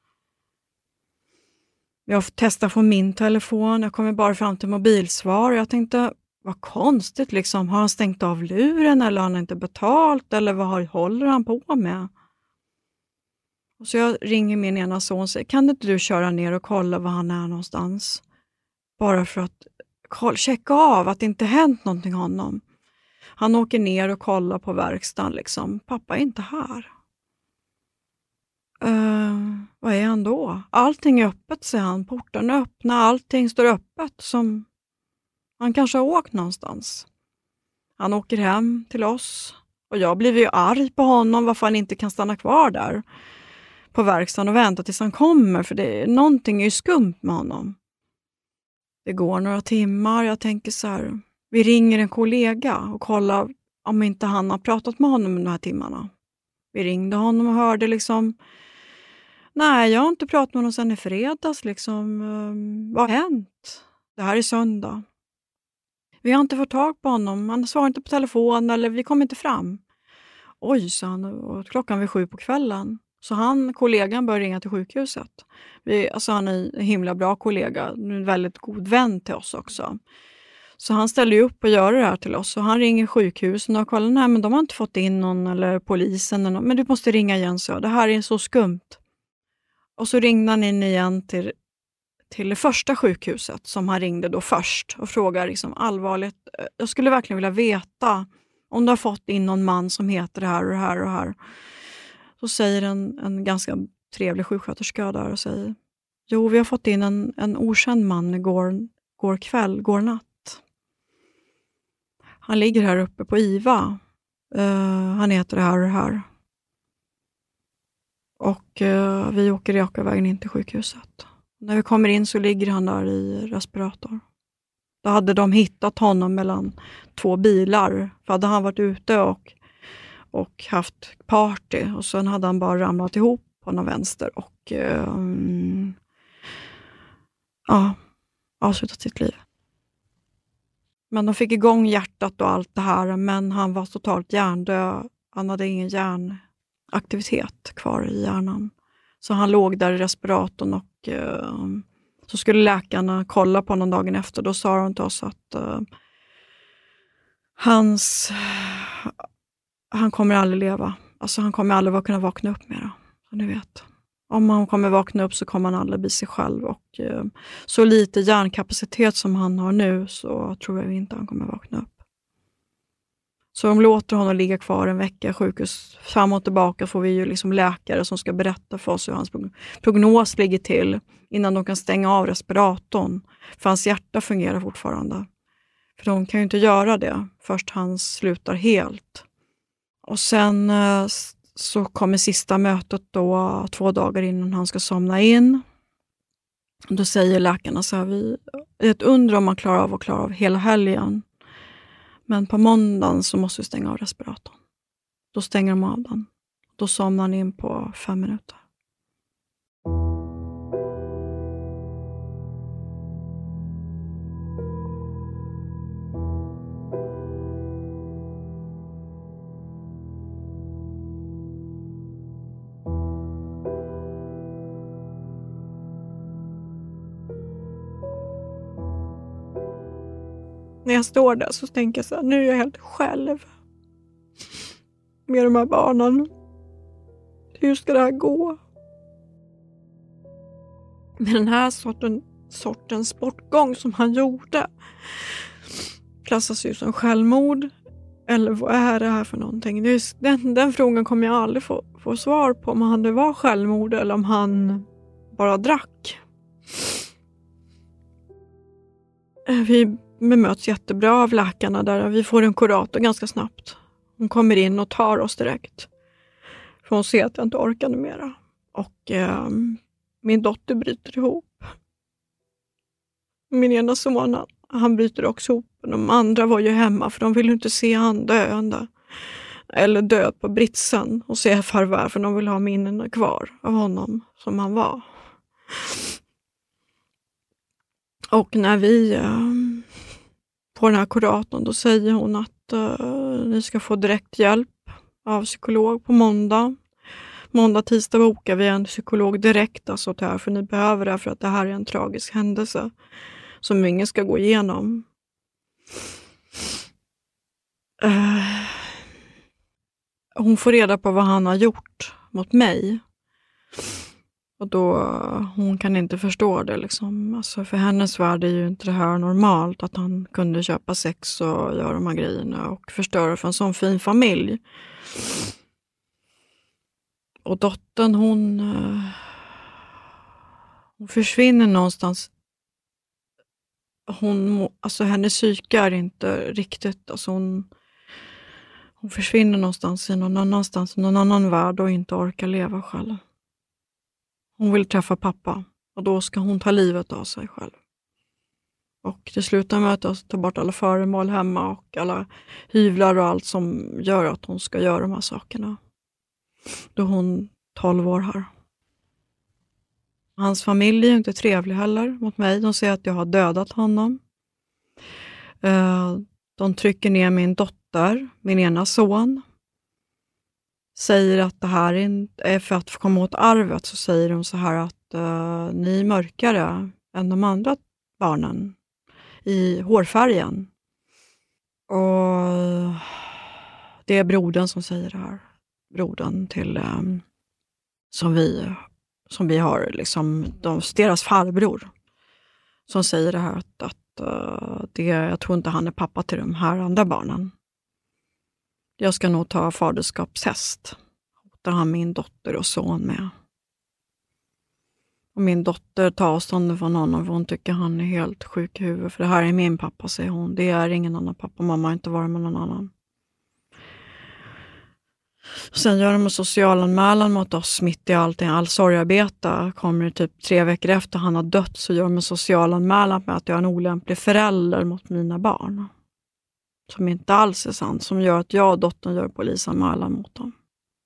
Jag testar från min telefon. Jag kommer bara fram till mobilsvar. Jag tänkte... Vad konstigt liksom. Har han stängt av luren eller har han inte betalt? Eller vad håller han på med? Och så jag ringer min ena son och säger, kan inte du köra ner och kolla var han är någonstans? Bara för att checka av att det inte hänt någonting honom. Han åker ner och kollar på verkstaden liksom. Pappa är inte här. Vad är han då? Allting är öppet, säger han. Portarna är öppna, allting står öppet som... Han kanske har åkt någonstans. Han åker hem till oss. Och jag blir ju arg på honom varför han inte kan stanna kvar där på verkstaden och vänta tills han kommer. För någonting är ju skumt med honom. Det går några timmar. Jag tänker så här. Vi ringer en kollega och kollar om inte han har pratat med honom de här timmarna. Vi ringde honom och hörde liksom. Nej, jag har inte pratat med honom sedan i fredags. Liksom. Vad har hänt? Det här är söndag. Vi har inte fått tag på honom. Han svarar inte på telefon eller vi kommer inte fram. Oj, sa han. Och klockan var 7 på kvällen. Så kollegan började ringa till sjukhuset. Han är en himla bra kollega. En väldigt god vän till oss också. Så han ställer ju upp och gör det här till oss. Så han ringer sjukhusen och kollar. Nej, men de har inte fått in någon eller polisen. Eller någon. Men du måste ringa igen, så. Det här är så skumt. Och så ringde han in igen till det första sjukhuset som han ringde då först och frågar liksom allvarligt. Jag skulle verkligen vilja veta om du har fått in någon man som heter det här och det här och det här. Så säger en ganska trevlig sjuksköterska där och säger, jo, vi har fått in en okänd man går natt. Han ligger här uppe på IVA. Han heter det här och det här. Och vi åker raka vägen in till sjukhuset. När vi kommer in så ligger han där i respirator. Då hade de hittat honom mellan 2 bilar. För hade han varit ute och haft party. Och sen hade han bara ramlat ihop på någon vänster. Och avslutat sitt liv. Men de fick igång hjärtat och allt det här. Men han var totalt hjärndöd. Han hade ingen hjärnaktivitet kvar i hjärnan. Så han låg där i respiratorn och så skulle läkarna kolla på honom dagen efter. Då sa de till oss att han kommer aldrig leva. Alltså han kommer aldrig kunna vakna upp mer. Så ni vet. Om han kommer vakna upp så kommer han aldrig bli sig själv. Och så lite hjärnkapacitet som han har nu så tror jag inte han kommer vakna upp. Så de låter honom ligga kvar en vecka i sjukhus. Fram och tillbaka får vi ju liksom läkare som ska berätta för oss hur hans prognos ligger till. Innan de kan stänga av respiratorn. För hans hjärta fungerar fortfarande. För de kan ju inte göra det. Först han slutar helt. Och sen så kommer sista mötet då 2 dagar innan han ska somna in. Då säger läkarna så här. Det är ett under om man klarar av hela helgen. Men på måndagen så måste vi stänga av respiratorn. Då stänger de av den. Då somnar han in på 5 minuter. när jag står där så tänker jag så här, nu är jag helt själv med de här barnen. Hur ska det här gå? Med den här sortens bortgång som han gjorde klassas ju som självmord. Eller vad är det här för någonting? Den frågan kommer jag aldrig få svar på. Om det var självmord eller om han bara drack. Vi bemöts jättebra av läkarna där. Vi får en kurator ganska snabbt. Hon kommer in och tar oss direkt. För hon ser att jag inte orkade mera. Och min dotter bryter ihop. Min ena son, han bryter också ihop. De andra var ju hemma för de ville inte se han döende. Eller död på britsen och se farväl för de vill ha minnena kvar av honom som han var. Och när vi på den här kuratorn då säger hon att ni ska få direkt hjälp av psykolog på måndag. Måndag, tisdag bokar vi en psykolog direkt alltså till här, för ni behöver det för att det här är en tragisk händelse som ingen ska gå igenom. Hon får reda på vad han har gjort mot mig. Och då, hon kan inte förstå det liksom. Alltså för hennes värld är ju inte det här normalt att han kunde köpa sex och göra de här grejerna och förstöra för en sån fin familj. Och dottern hon försvinner någonstans. Alltså hennes psyke är inte riktigt, alltså hon försvinner någonstans i någon annan värld och inte orkar leva själv. Hon vill träffa pappa och då ska hon ta livet av sig själv. Och det slutar med att jag tar bort alla föremål hemma och alla hyvlar och allt som gör att hon ska göra de här sakerna. Då hon 12 år här. Hans familj är inte trevlig heller mot mig. De säger att jag har dödat honom. De trycker ner min dotter, min ena son. Säger att det här är för att komma åt arvet, så säger de så här att ni är mörkare än de andra barnen i hårfärgen. Och det är brodern som säger det här. Brodern till som vi har liksom deras farbror som säger det här att jag tror inte han är pappa till de här andra barnen. Jag ska nog ta faderskapstest. Hotar han min dotter och son med. Och min dotter tar avstånd från honom för hon tycker han är helt sjuk i huvudet. För det här är min pappa, säger hon. Det är ingen annan pappa. Mamma har inte varit med någon annan. Sen gör de en socialanmälan mot oss mitt i all sorgarbete. Kommer det typ 3 veckor efter han har dött så gör de en socialanmälan med att jag är en olämplig förälder mot mina barn. Som inte alls är sant. Som gör att jag och dottern gör polisanmälan mot dem.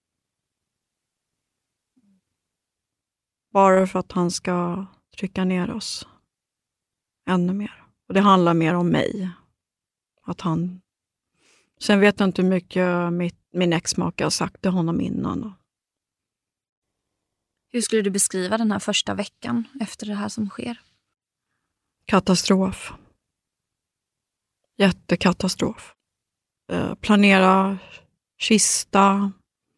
Bara för att han ska trycka ner oss ännu mer. Och det handlar mer om mig. Att han... Sen vet jag inte hur mycket min ex-make har sagt till honom innan. Hur skulle du beskriva den här första veckan efter det här som sker? Katastrof. Jättekatastrof. Planera kista.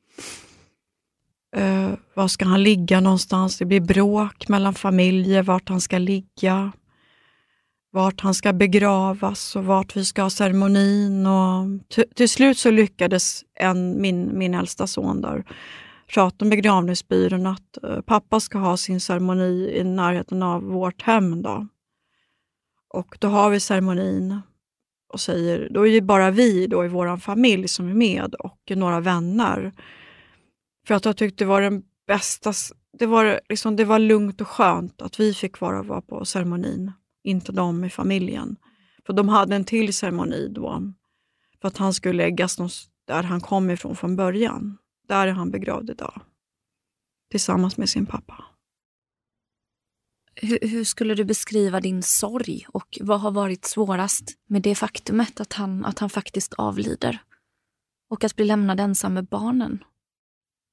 Var ska han ligga någonstans? Det blir bråk mellan familjer. Vart han ska ligga. Vart han ska begravas. Och vart vi ska ha ceremonin. Och till slut så lyckades min äldsta son där prata med begravningsbyrån att pappa ska ha sin ceremoni i närheten av vårt hem då. Och då har vi ceremonin. Och säger, då är det bara vi då i våran familj som är med och några vänner. För att jag tyckte det var den bästa, det var lugnt och skönt att vi fick vara på ceremonin. Inte de i familjen. För de hade en till ceremoni då. För att han skulle läggas där han kom ifrån från början. Där är han begravd idag. Tillsammans med sin pappa. Hur skulle du beskriva din sorg och vad har varit svårast med det faktumet att han faktiskt avlider? Och att bli lämnad ensam med barnen?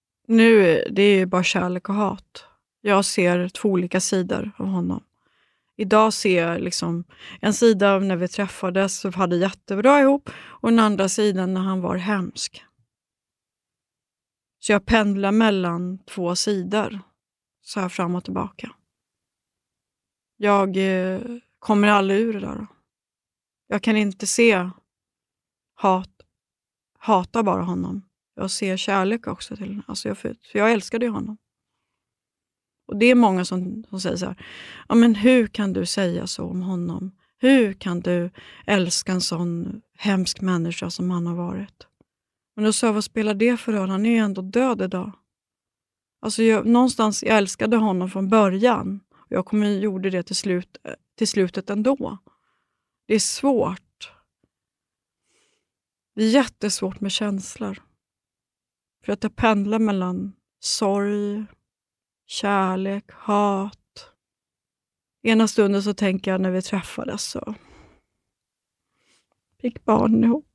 Nu det är ju bara kärlek och hat. Jag ser 2 olika sidor av honom. Idag ser jag liksom en sida när vi träffades så hade jättebra ihop och den andra sidan när han var hemsk. Så jag pendlar mellan 2 sidor så här fram och tillbaka. Jag kommer aldrig ur det där. Jag kan inte se hata bara honom. Jag ser kärlek också till honom. Alltså för jag älskade ju honom. Och det är många som säger så här, ja men hur kan du säga så om honom? Hur kan du älska en sån hemsk människa som han har varit? Men då sa jag, vad spelar det för roll? Han är ju ändå död idag. Alltså jag älskade honom från början. Och jag gjorde det till slutet ändå. Det är svårt. Det är jättesvårt med känslor. För att jag pendlar mellan sorg, kärlek, hat. Ena stunden så tänker jag när vi träffades så fick barn ihop.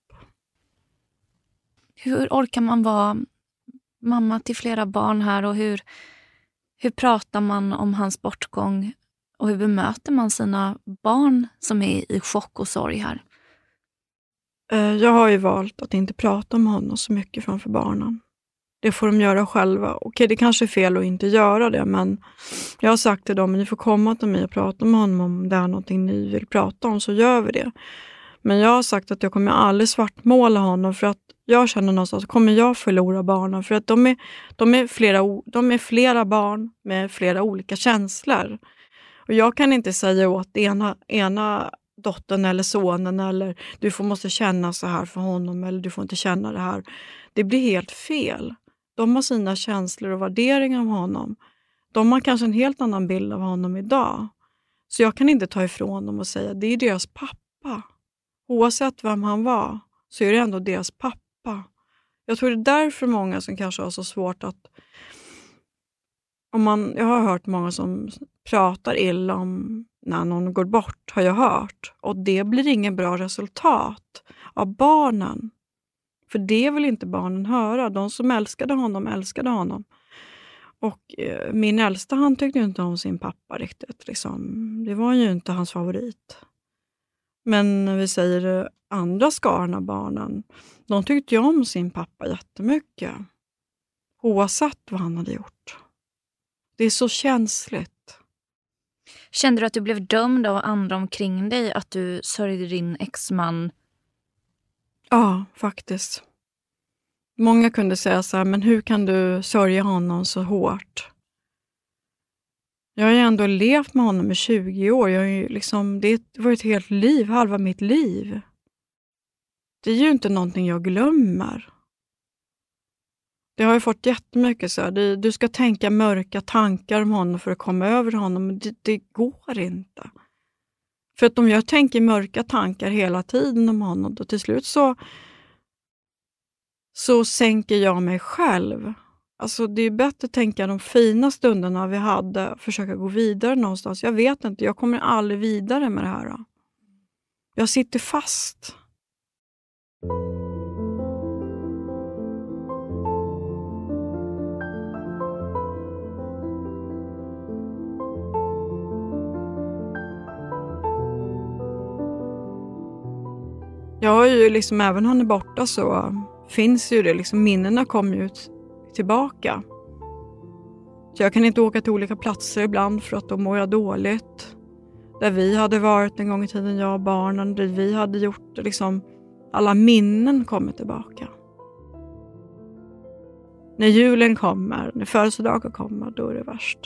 Hur orkar man vara mamma till flera barn här och hur pratar man om hans bortgång och hur bemöter man sina barn som är i chock och sorg här? Jag har ju valt att inte prata om honom så mycket framför barnen. Det får de göra själva. Okej, det kanske är fel att inte göra det, men jag har sagt till dem att ni får komma till mig och prata med honom om det är någonting ni vill prata om, så gör vi det. Men jag har sagt att jag kommer aldrig svartmåla honom för att jag känner någonstans att kommer jag förlora barnen för att de är flera barn med flera olika känslor. Och jag kan inte säga åt ena dottern eller sonen eller du måste känna så här för honom eller du får inte känna det här. Det blir helt fel. De har sina känslor och värderingar om honom. De har kanske en helt annan bild av honom idag. Så jag kan inte ta ifrån dem och säga det är deras pappa. Oavsett vem han var så är det ändå deras pappa. Jag tror det är därför många som kanske har så svårt att jag har hört många som pratar illa om när någon går bort, har jag hört. Och det blir ingen bra resultat av barnen. För det vill inte barnen höra. De som älskade honom. Och min äldsta, han tyckte inte om sin pappa riktigt. Liksom. Det var ju inte hans favorit. Men vi säger andra skarna barnen, de tyckte ju om sin pappa jättemycket. Oavsett vad han hade gjort. Det är så känsligt. Kände du att du blev dömd av andra omkring dig att du sörjde din exman? Ja, faktiskt. Många kunde säga så här, men hur kan du sörja honom så hårt? Jag har ju ändå levt med honom i 20 år. Det var ett helt liv, halva mitt liv. Det är ju inte någonting jag glömmer. Det har ju fått jättemycket så här. Du ska tänka mörka tankar om honom för att komma över honom. Men det går inte. För att om jag tänker mörka tankar hela tiden om honom, då till slut så sänker jag mig själv. Alltså det är bättre att tänka de fina stunderna vi hade, försöka gå vidare någonstans. Jag vet inte, jag kommer aldrig vidare med det här. Jag sitter fast. Jag har ju liksom, även han är borta så finns ju det liksom, minnena kommer ju tillbaka. Så jag kan inte åka till olika platser ibland för att då mår jag dåligt. Där vi hade varit en gång i tiden, jag och barnen, där vi hade gjort liksom, alla minnen kommer tillbaka. När julen kommer, när födelsedagar kommer, då är det värst.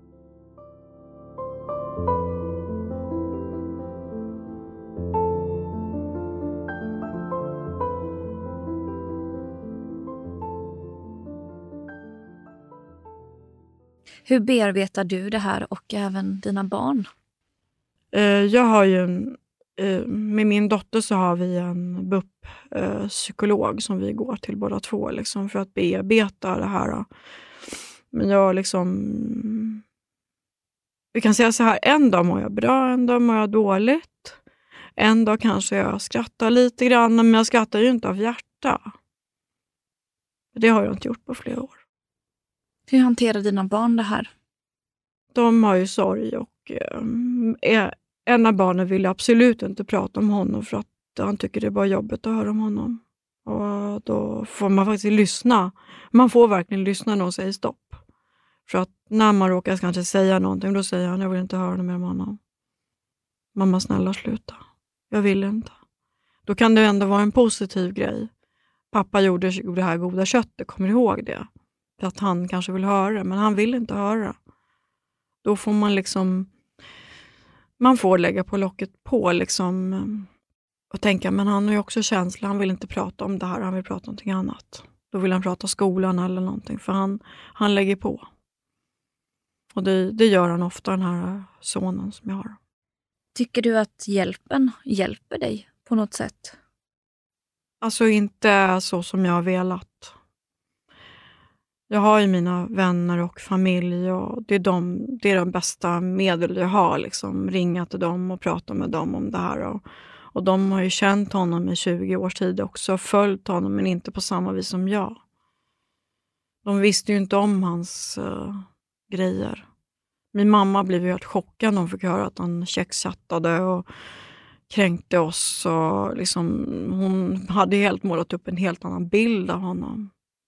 Hur bearbetar du det här och även dina barn? Jag har ju med min dotter så har vi en BUP-psykolog som vi går till båda två liksom, för att bearbeta det här. Men jag liksom... Vi kan säga så här, en dag mår jag bra, en dag mår jag dåligt. En dag kanske jag skrattar lite grann, men jag skrattar ju inte av hjärta. Det har jag inte gjort på flera år. Hur hanterar dina barn det här? De har ju sorg och En av barnen vill absolut inte prata om honom för att han tycker det är bara jobbigt att höra om honom. Och då får man faktiskt lyssna. Man får verkligen lyssna när någon säger stopp. För att när man råkar kanske säga någonting, då säger han, jag vill inte höra mer om honom. Mamma, snälla sluta. Jag vill inte. Då kan det ändå vara en positiv grej. Pappa gjorde det här goda köttet, kommer ihåg det? För att han kanske vill höra, men han vill inte höra. Då får man liksom, man får lägga på locket på liksom och tänka, men han har ju också känsla, han vill inte prata om det här, han vill prata om någonting annat. Då vill han prata skolan eller någonting, för han lägger på. Och det gör han ofta, den här sonen som jag har. Tycker du att hjälpen hjälper dig på något sätt? Alltså inte så som jag har velat. Jag har ju mina vänner och familj och det är de bästa medel jag har. Liksom. Ringa till dem och prata med dem om det här. Och de har ju känt honom i 20 års tid också. Följt honom, men inte på samma vis som jag. De visste ju inte om hans grejer. Min mamma blev ju helt chockad när hon fick höra att han checkchattade och kränkte oss. Och liksom, hon hade helt målat upp en helt annan bild av honom.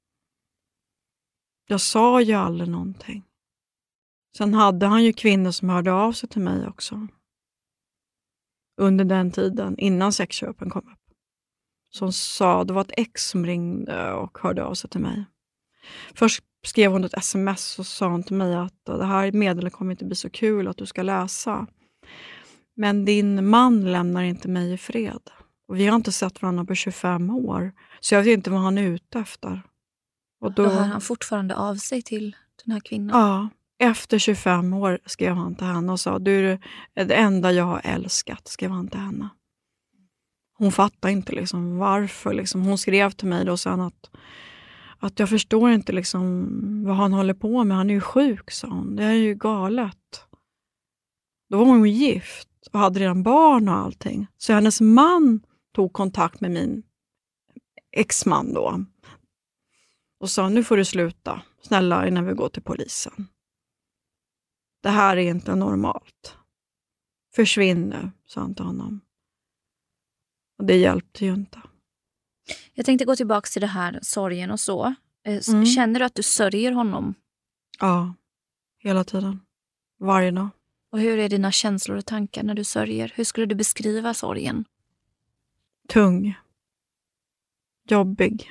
Jag sa ju aldrig någonting. Sen hade han ju kvinnor som hörde av sig till mig också. Under den tiden, innan sexköpen kom upp. Som sa, det var ett ex som ringde och hörde av sig till mig. Först skrev hon ett sms och sa hon till mig att det här meddelandet kommer inte bli så kul att du ska läsa. Men din man lämnar inte mig i fred. Och vi har inte sett varandra på 25 år. Så jag vet inte vad han är ute efter. Och då hör han fortfarande av sig till den här kvinnan? Ja, efter 25 år skrev han till henne och sa, du är det enda jag har älskat, skrev han till henne. Hon fattade inte liksom varför. Liksom. Hon skrev till mig då sen att jag förstår inte liksom vad han håller på med. Han är ju sjuk, sa hon. Det är ju galet. Då var hon gift och hade redan barn och allting. Så hennes man tog kontakt med min exman då. Och sa, nu får du sluta. Snälla, innan vi går till polisen. Det här är inte normalt. Försvinn nu, sa han till honom. Och det hjälpte ju inte. Jag tänkte gå tillbaka till det här sorgen och så. Känner du att du sörjer honom? Ja, hela tiden. Varje dag. Och hur är dina känslor och tankar när du sörjer? Hur skulle du beskriva sorgen? Tung. Jobbig.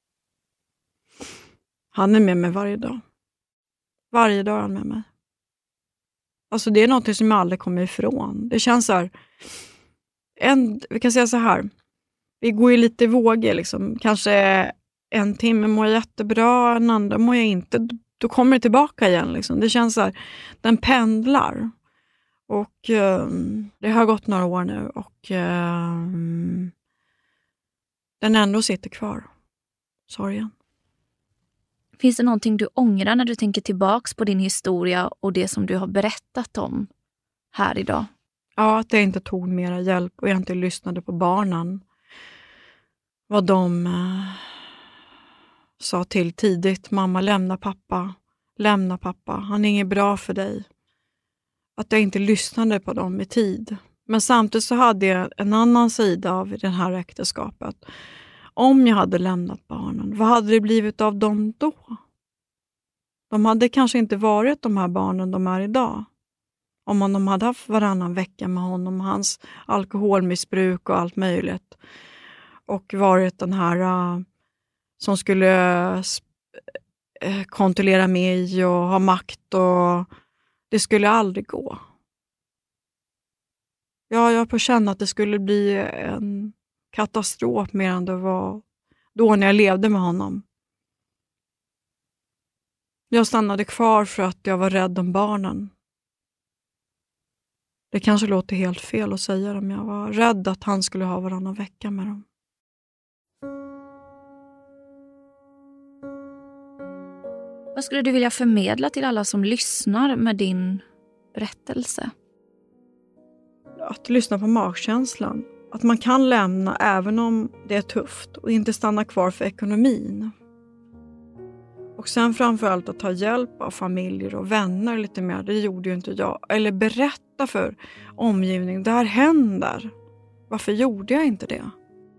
Han är med mig varje dag. Varje dag är han med mig. Alltså det är något som jag aldrig kommer ifrån. Det känns så här. Vi kan säga så här. Vi går ju lite i vågor liksom. Kanske en timme mår jag jättebra, en andra mår jag inte. Då kommer det tillbaka igen liksom. Det känns så här. Den pendlar. Och det har gått några år nu. Och den ändå sitter kvar. Sorgen. Finns det någonting du ångrar när du tänker tillbaks på din historia och det som du har berättat om här idag? Ja, att jag inte tog mera hjälp och jag inte lyssnade på barnen. Vad de sa till tidigt. Mamma, lämna pappa. Lämna pappa. Han är inget bra för dig. Att jag inte lyssnade på dem i tid. Men samtidigt så hade jag en annan sida av det här äktenskapet. Om jag hade lämnat barnen, vad hade det blivit av dem då? De hade kanske inte varit de här barnen de är idag. Om de hade haft varannan vecka med honom, hans alkoholmissbruk och allt möjligt. Och varit den här som skulle kontrollera mig och ha makt. Och det skulle aldrig gå. Ja, jag får känna att det skulle bli en katastrof mer än det var då när jag levde med honom. Jag stannade kvar för att jag var rädd om barnen. Det kanske låter helt fel att säga det, men jag var rädd att han skulle ha varannan vecka med dem. Vad skulle du vilja förmedla till alla som lyssnar med din berättelse? Att lyssna på magkänslan. Att man kan lämna även om det är tufft och inte stanna kvar för ekonomin. Och sen framförallt att ta hjälp av familjer och vänner lite mer. Det gjorde ju inte jag. Eller berätta berätta för omgivningen, det här händer. Varför gjorde jag inte det?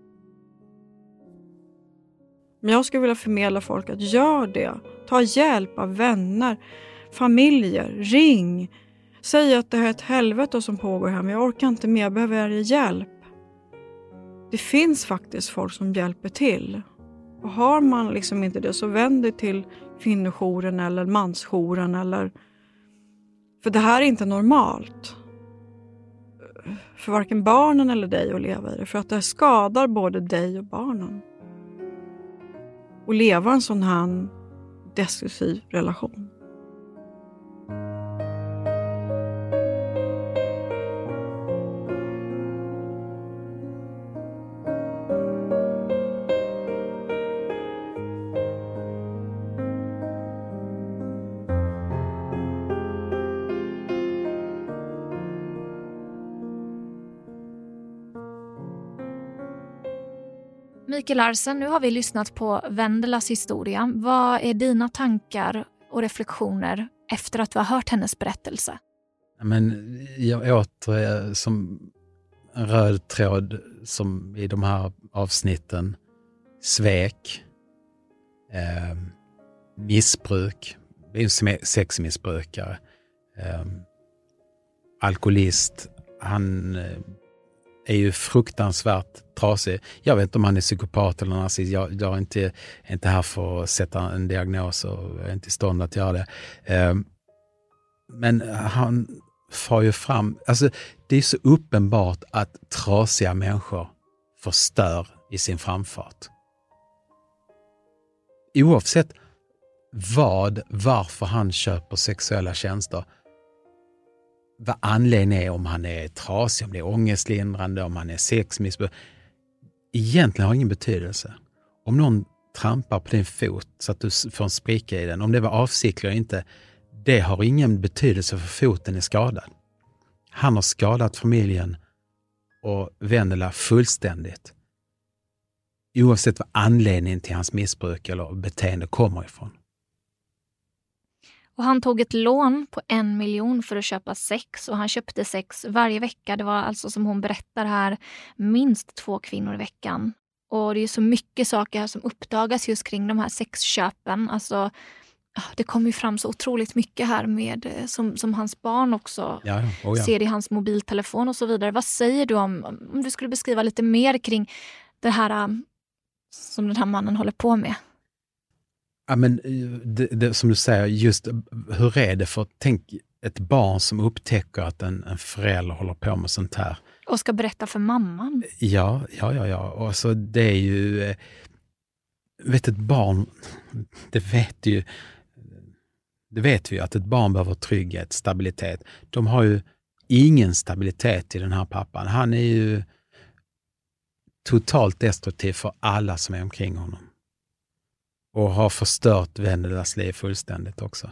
Men jag skulle vilja förmedla folk att gör det. Ta hjälp av vänner, familjer, ring. Säg att det här är ett helvete som pågår här, men jag orkar inte mer, jag behöver hjälp. Det finns faktiskt folk som hjälper till. Och har man liksom inte det, så vänd dig till kvinnojouren eller mansjouren. För det här är inte normalt. För varken barnen eller dig att leva i det. För att det skadar både dig och barnen. Och leva en sån här destruktiv relation. Mikael Larsen, nu har vi lyssnat på Vendelas historia. Vad är dina tankar och reflektioner efter att vi har hört hennes berättelse? Men jag åter som en röd tråd som i de här avsnitten: svek, missbruk, sexmissbrukare, alkoholist. Han är ju fruktansvärt trasig. Jag vet inte om han är psykopat eller nazist. Jag är inte här för att sätta en diagnos och är inte i stånd att göra det. Men han får ju fram... Alltså, det är så uppenbart att trasiga människor förstör i sin framfart. Oavsett varför han köper sexuella tjänster, vad anledningen är, om han är trasig, om det är ångestlindrande, om han är sexmissbruk, egentligen har ingen betydelse. Om någon trampar på din fot så att du får en spricka i den, om det var avsiktligt eller inte, det har ingen betydelse, för foten är skadad. Han har skadat familjen och Vendela fullständigt. Oavsett vad anledningen till hans missbruk eller beteende kommer ifrån. Och han tog ett lån på 1 miljon för att köpa sex, och han köpte sex varje vecka. Det var alltså, som hon berättar här, minst 2 kvinnor i veckan. Och det är så mycket saker här som uppdagas just kring de här sexköpen. Alltså, det kommer ju fram så otroligt mycket här med som hans barn också ser i hans mobiltelefon och så vidare. Vad säger du om du skulle beskriva lite mer kring det här som den här mannen håller på med? Ja, men det, som du säger, just hur är det för, tänk ett barn som upptäcker att en förälder håller på med sånt här. Och ska berätta för mamman. Ja. Och så det är ju, vet ett barn, det vet vi ju att ett barn behöver trygghet, stabilitet. De har ju ingen stabilitet i den här pappan. Han är ju totalt destruktiv för alla som är omkring honom. Och har förstört Vendelas liv fullständigt också.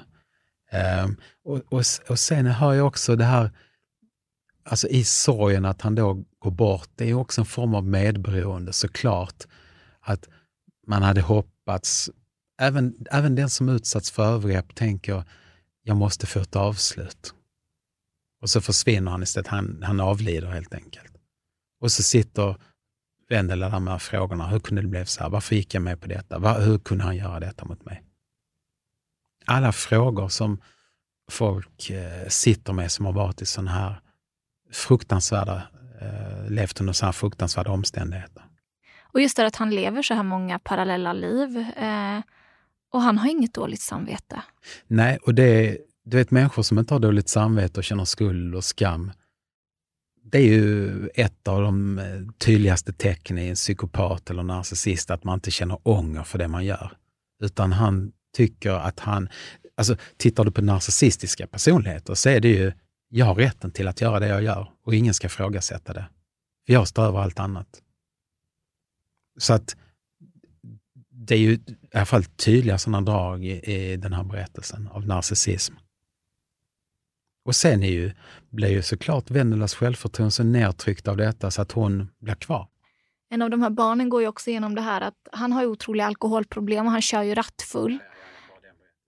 Och sen hör jag också det här, alltså i sorgen att han då går bort, det är också en form av medberoende, såklart. Att man hade hoppats, även den som utsatts för övergrepp tänker, jag måste få ett avslut. Och så försvinner han istället, han avlider helt enkelt. Och så sitter Vendela där med frågorna, hur kunde det bli så här? Varför gick jag med på detta? Hur kunde han göra detta mot mig? Alla frågor som folk sitter med som har varit i sådana här fruktansvärda, levt under så här fruktansvärda omständigheter. Och just det att han lever så här många parallella liv och han har inget dåligt samvete. Nej, och du vet, människor som inte har dåligt samvete och känner skuld och skam, det är ju ett av de tydligaste tecknen i en psykopat eller narcissist, att man inte känner ånger för det man gör. Utan han tycker att alltså tittar du på narcissistiska personligheter så är det ju, jag har rätten till att göra det jag gör och ingen ska ifrågasätta det. För jag står över allt annat. Så att det är ju i alla fall tydliga sådana drag i den här berättelsen av narcissism. Och sen blir ju såklart Vendelas självförtroende så nedtryckt av detta så att hon blir kvar. En av de här barnen går ju också igenom det här att han har ju otroliga alkoholproblem och han kör ju rattfull.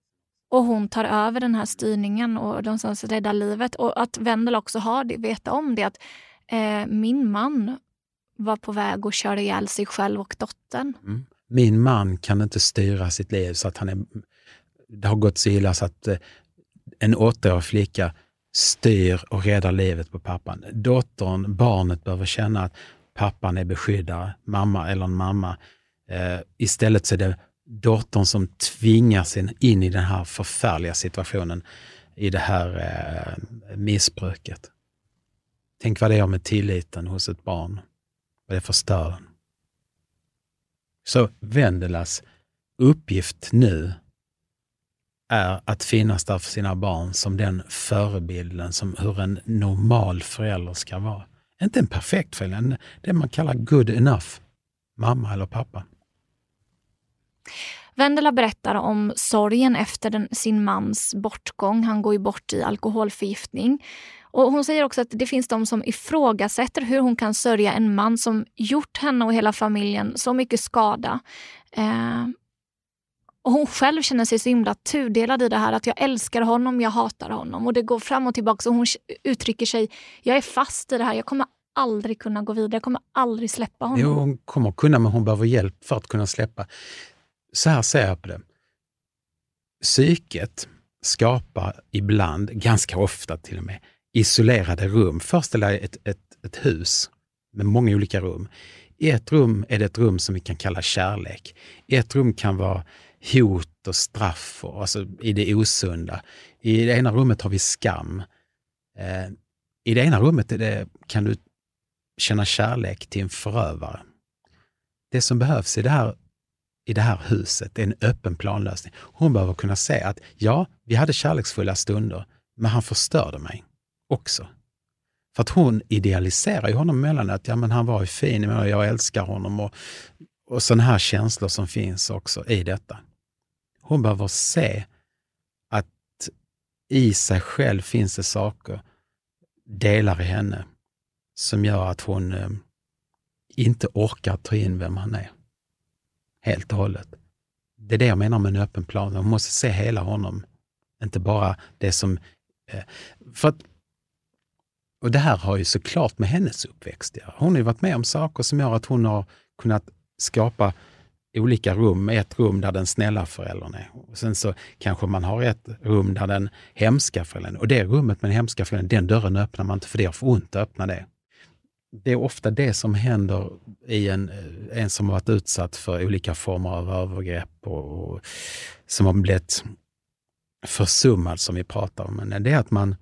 Och hon tar över den här styrningen och de som räddar livet. Och att Vendela också har det, veta om det, att min man var på väg att köra ihjäl sig själv och dottern. Min man kan inte styra sitt liv så att det har gått så illa så att en 8-årig flicka styr och räddar livet på pappan. Barnet behöver känna att pappan är beskyddare, mamma eller en mamma. Istället så är det dottern som tvingas in i den här förfärliga situationen, i det här missbruket. Tänk vad det är med tilliten hos ett barn. Vad det förstör den. Så Vendelas uppgift nu är att finnas där för sina barn som den förebilden, som hur en normal förälder ska vara. Inte en perfekt förälder, det man kallar good enough, mamma eller pappa. Vendela berättar om sorgen efter sin mans bortgång. Han går ju bort i alkoholförgiftning. Och hon säger också att det finns de som ifrågasätter hur hon kan sörja en man som gjort henne och hela familjen så mycket skada. Och hon själv känner sig så himla tudelad i det här, att jag älskar honom, jag hatar honom. Och det går fram och tillbaka, och hon uttrycker sig, jag är fast i det här, jag kommer aldrig kunna gå vidare, jag kommer aldrig släppa honom. Jo, hon kommer kunna, men hon behöver hjälp för att kunna släppa. Så här ser jag på det. Psyket skapar ibland, ganska ofta till och med, isolerade rum. Föreställ dig ett hus med många olika rum. I ett rum är det ett rum som vi kan kalla kärlek. I ett rum kan vara hot och straff, och, alltså i det osunda. I det ena rummet har vi skam. I det ena rummet kan du känna kärlek till en förövare. Det som behövs i det här huset är en öppen planlösning. Hon behöver kunna säga att ja, vi hade kärleksfulla stunder, men han förstörde mig också. För att hon idealiserar ju honom mellan att ja, men han var ju fin, men jag älskar honom, och sådana här känslor som finns också i detta. Hon behöver se att i sig själv finns det saker, delar i henne, som gör att hon inte orkar ta in vem han är. Helt och hållet. Det är det jag menar med en öppen plan. Man måste se hela honom. Inte bara det som... Och det här har ju såklart med hennes uppväxt. Ja. Hon har ju varit med om saker som gör att hon har kunnat skapa olika rum. Ett rum där den snälla föräldern är. Och sen så kanske man har ett rum där den hemska föräldern är. Och det rummet med den hemska föräldern, den dörren öppnar man inte, för det är för ont att öppna det. Det är ofta det som händer i en som har varit utsatt för olika former av övergrepp och som har blivit försummad, som vi pratar om. Men det är att man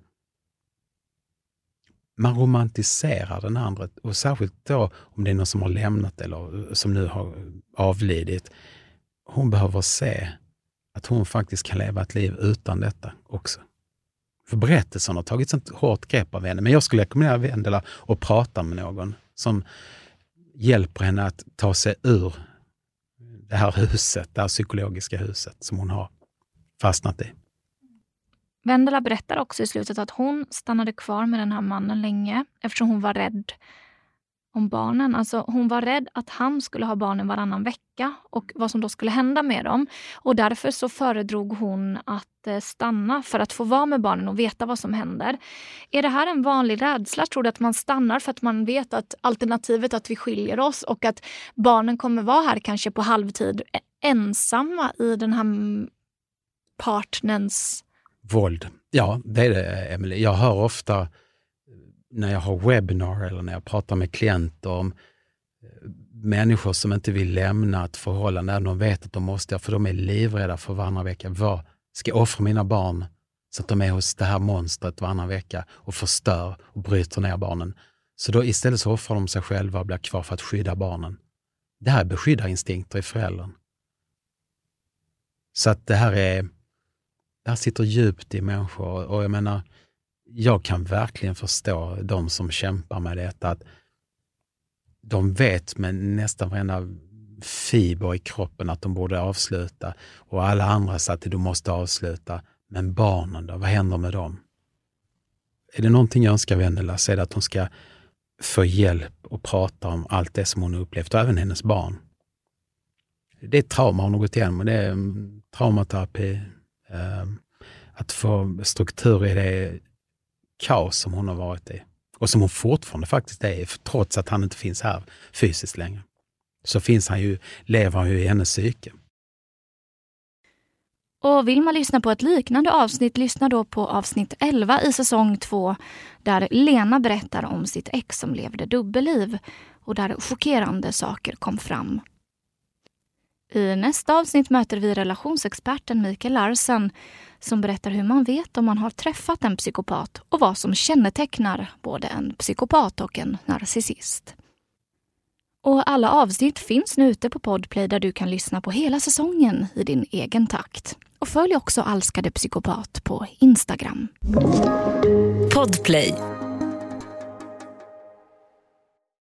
romantiserar den andra, och särskilt då om det är någon som har lämnat eller som nu har avlidit. Hon behöver se att hon faktiskt kan leva ett liv utan detta också. För berättelsen har tagit sånt hårt grepp av henne. Men jag skulle rekommendera Vendela att prata med någon som hjälper henne att ta sig ur det här huset, det här psykologiska huset som hon har fastnat i. Vendela berättar också i slutet att hon stannade kvar med den här mannen länge eftersom hon var rädd om barnen. Alltså hon var rädd att han skulle ha barnen varannan vecka och vad som då skulle hända med dem. Och därför så föredrog hon att stanna för att få vara med barnen och veta vad som händer. Är det här en vanlig rädsla? Tror du att man stannar för att man vet att alternativet är att vi skiljer oss och att barnen kommer vara här kanske på halvtid ensamma i den här partners våld? Ja, det är det, Emily. Jag hör ofta när jag har webbinar eller när jag pratar med klienter om människor som inte vill lämna ett förhållande när de vet att de måste, för de är livrädda för varannan vecka. Vad ska jag offra mina barn så att de är hos det här monstret varannan vecka och förstör och bryter ner barnen? Så då istället så offrar de sig själva och blir kvar för att skydda barnen. Det här är beskyddarinstinkter i föräldern. Så att det här sitter djupt i människor, och jag menar, jag kan verkligen förstå de som kämpar med detta, att de vet med nästan varenda fiber i kroppen att de borde avsluta, och alla andra sa att de måste avsluta. Men barnen då, vad händer med dem? Är det någonting jag önskar Vendela, så är det att hon ska få hjälp och prata om allt det som hon har upplevt, och även hennes barn. Det är trauma hon har gått igenom, och det är traumaterapi Att få struktur i det kaos som hon har varit i. Och som hon fortfarande faktiskt är, trots att han inte finns här fysiskt längre. Så lever han ju i hennes psyke. Och vill man lyssna på ett liknande avsnitt, lyssna då på avsnitt 11 i säsong 2 där Lena berättar om sitt ex som levde dubbelliv och där chockerande saker kom fram. I nästa avsnitt möter vi relationsexperten Mikael Larsen som berättar hur man vet om man har träffat en psykopat och vad som kännetecknar både en psykopat och en narcissist. Och alla avsnitt finns nu ute på Podplay där du kan lyssna på hela säsongen i din egen takt. Och följ också Älskade psykopat på Instagram. Podplay.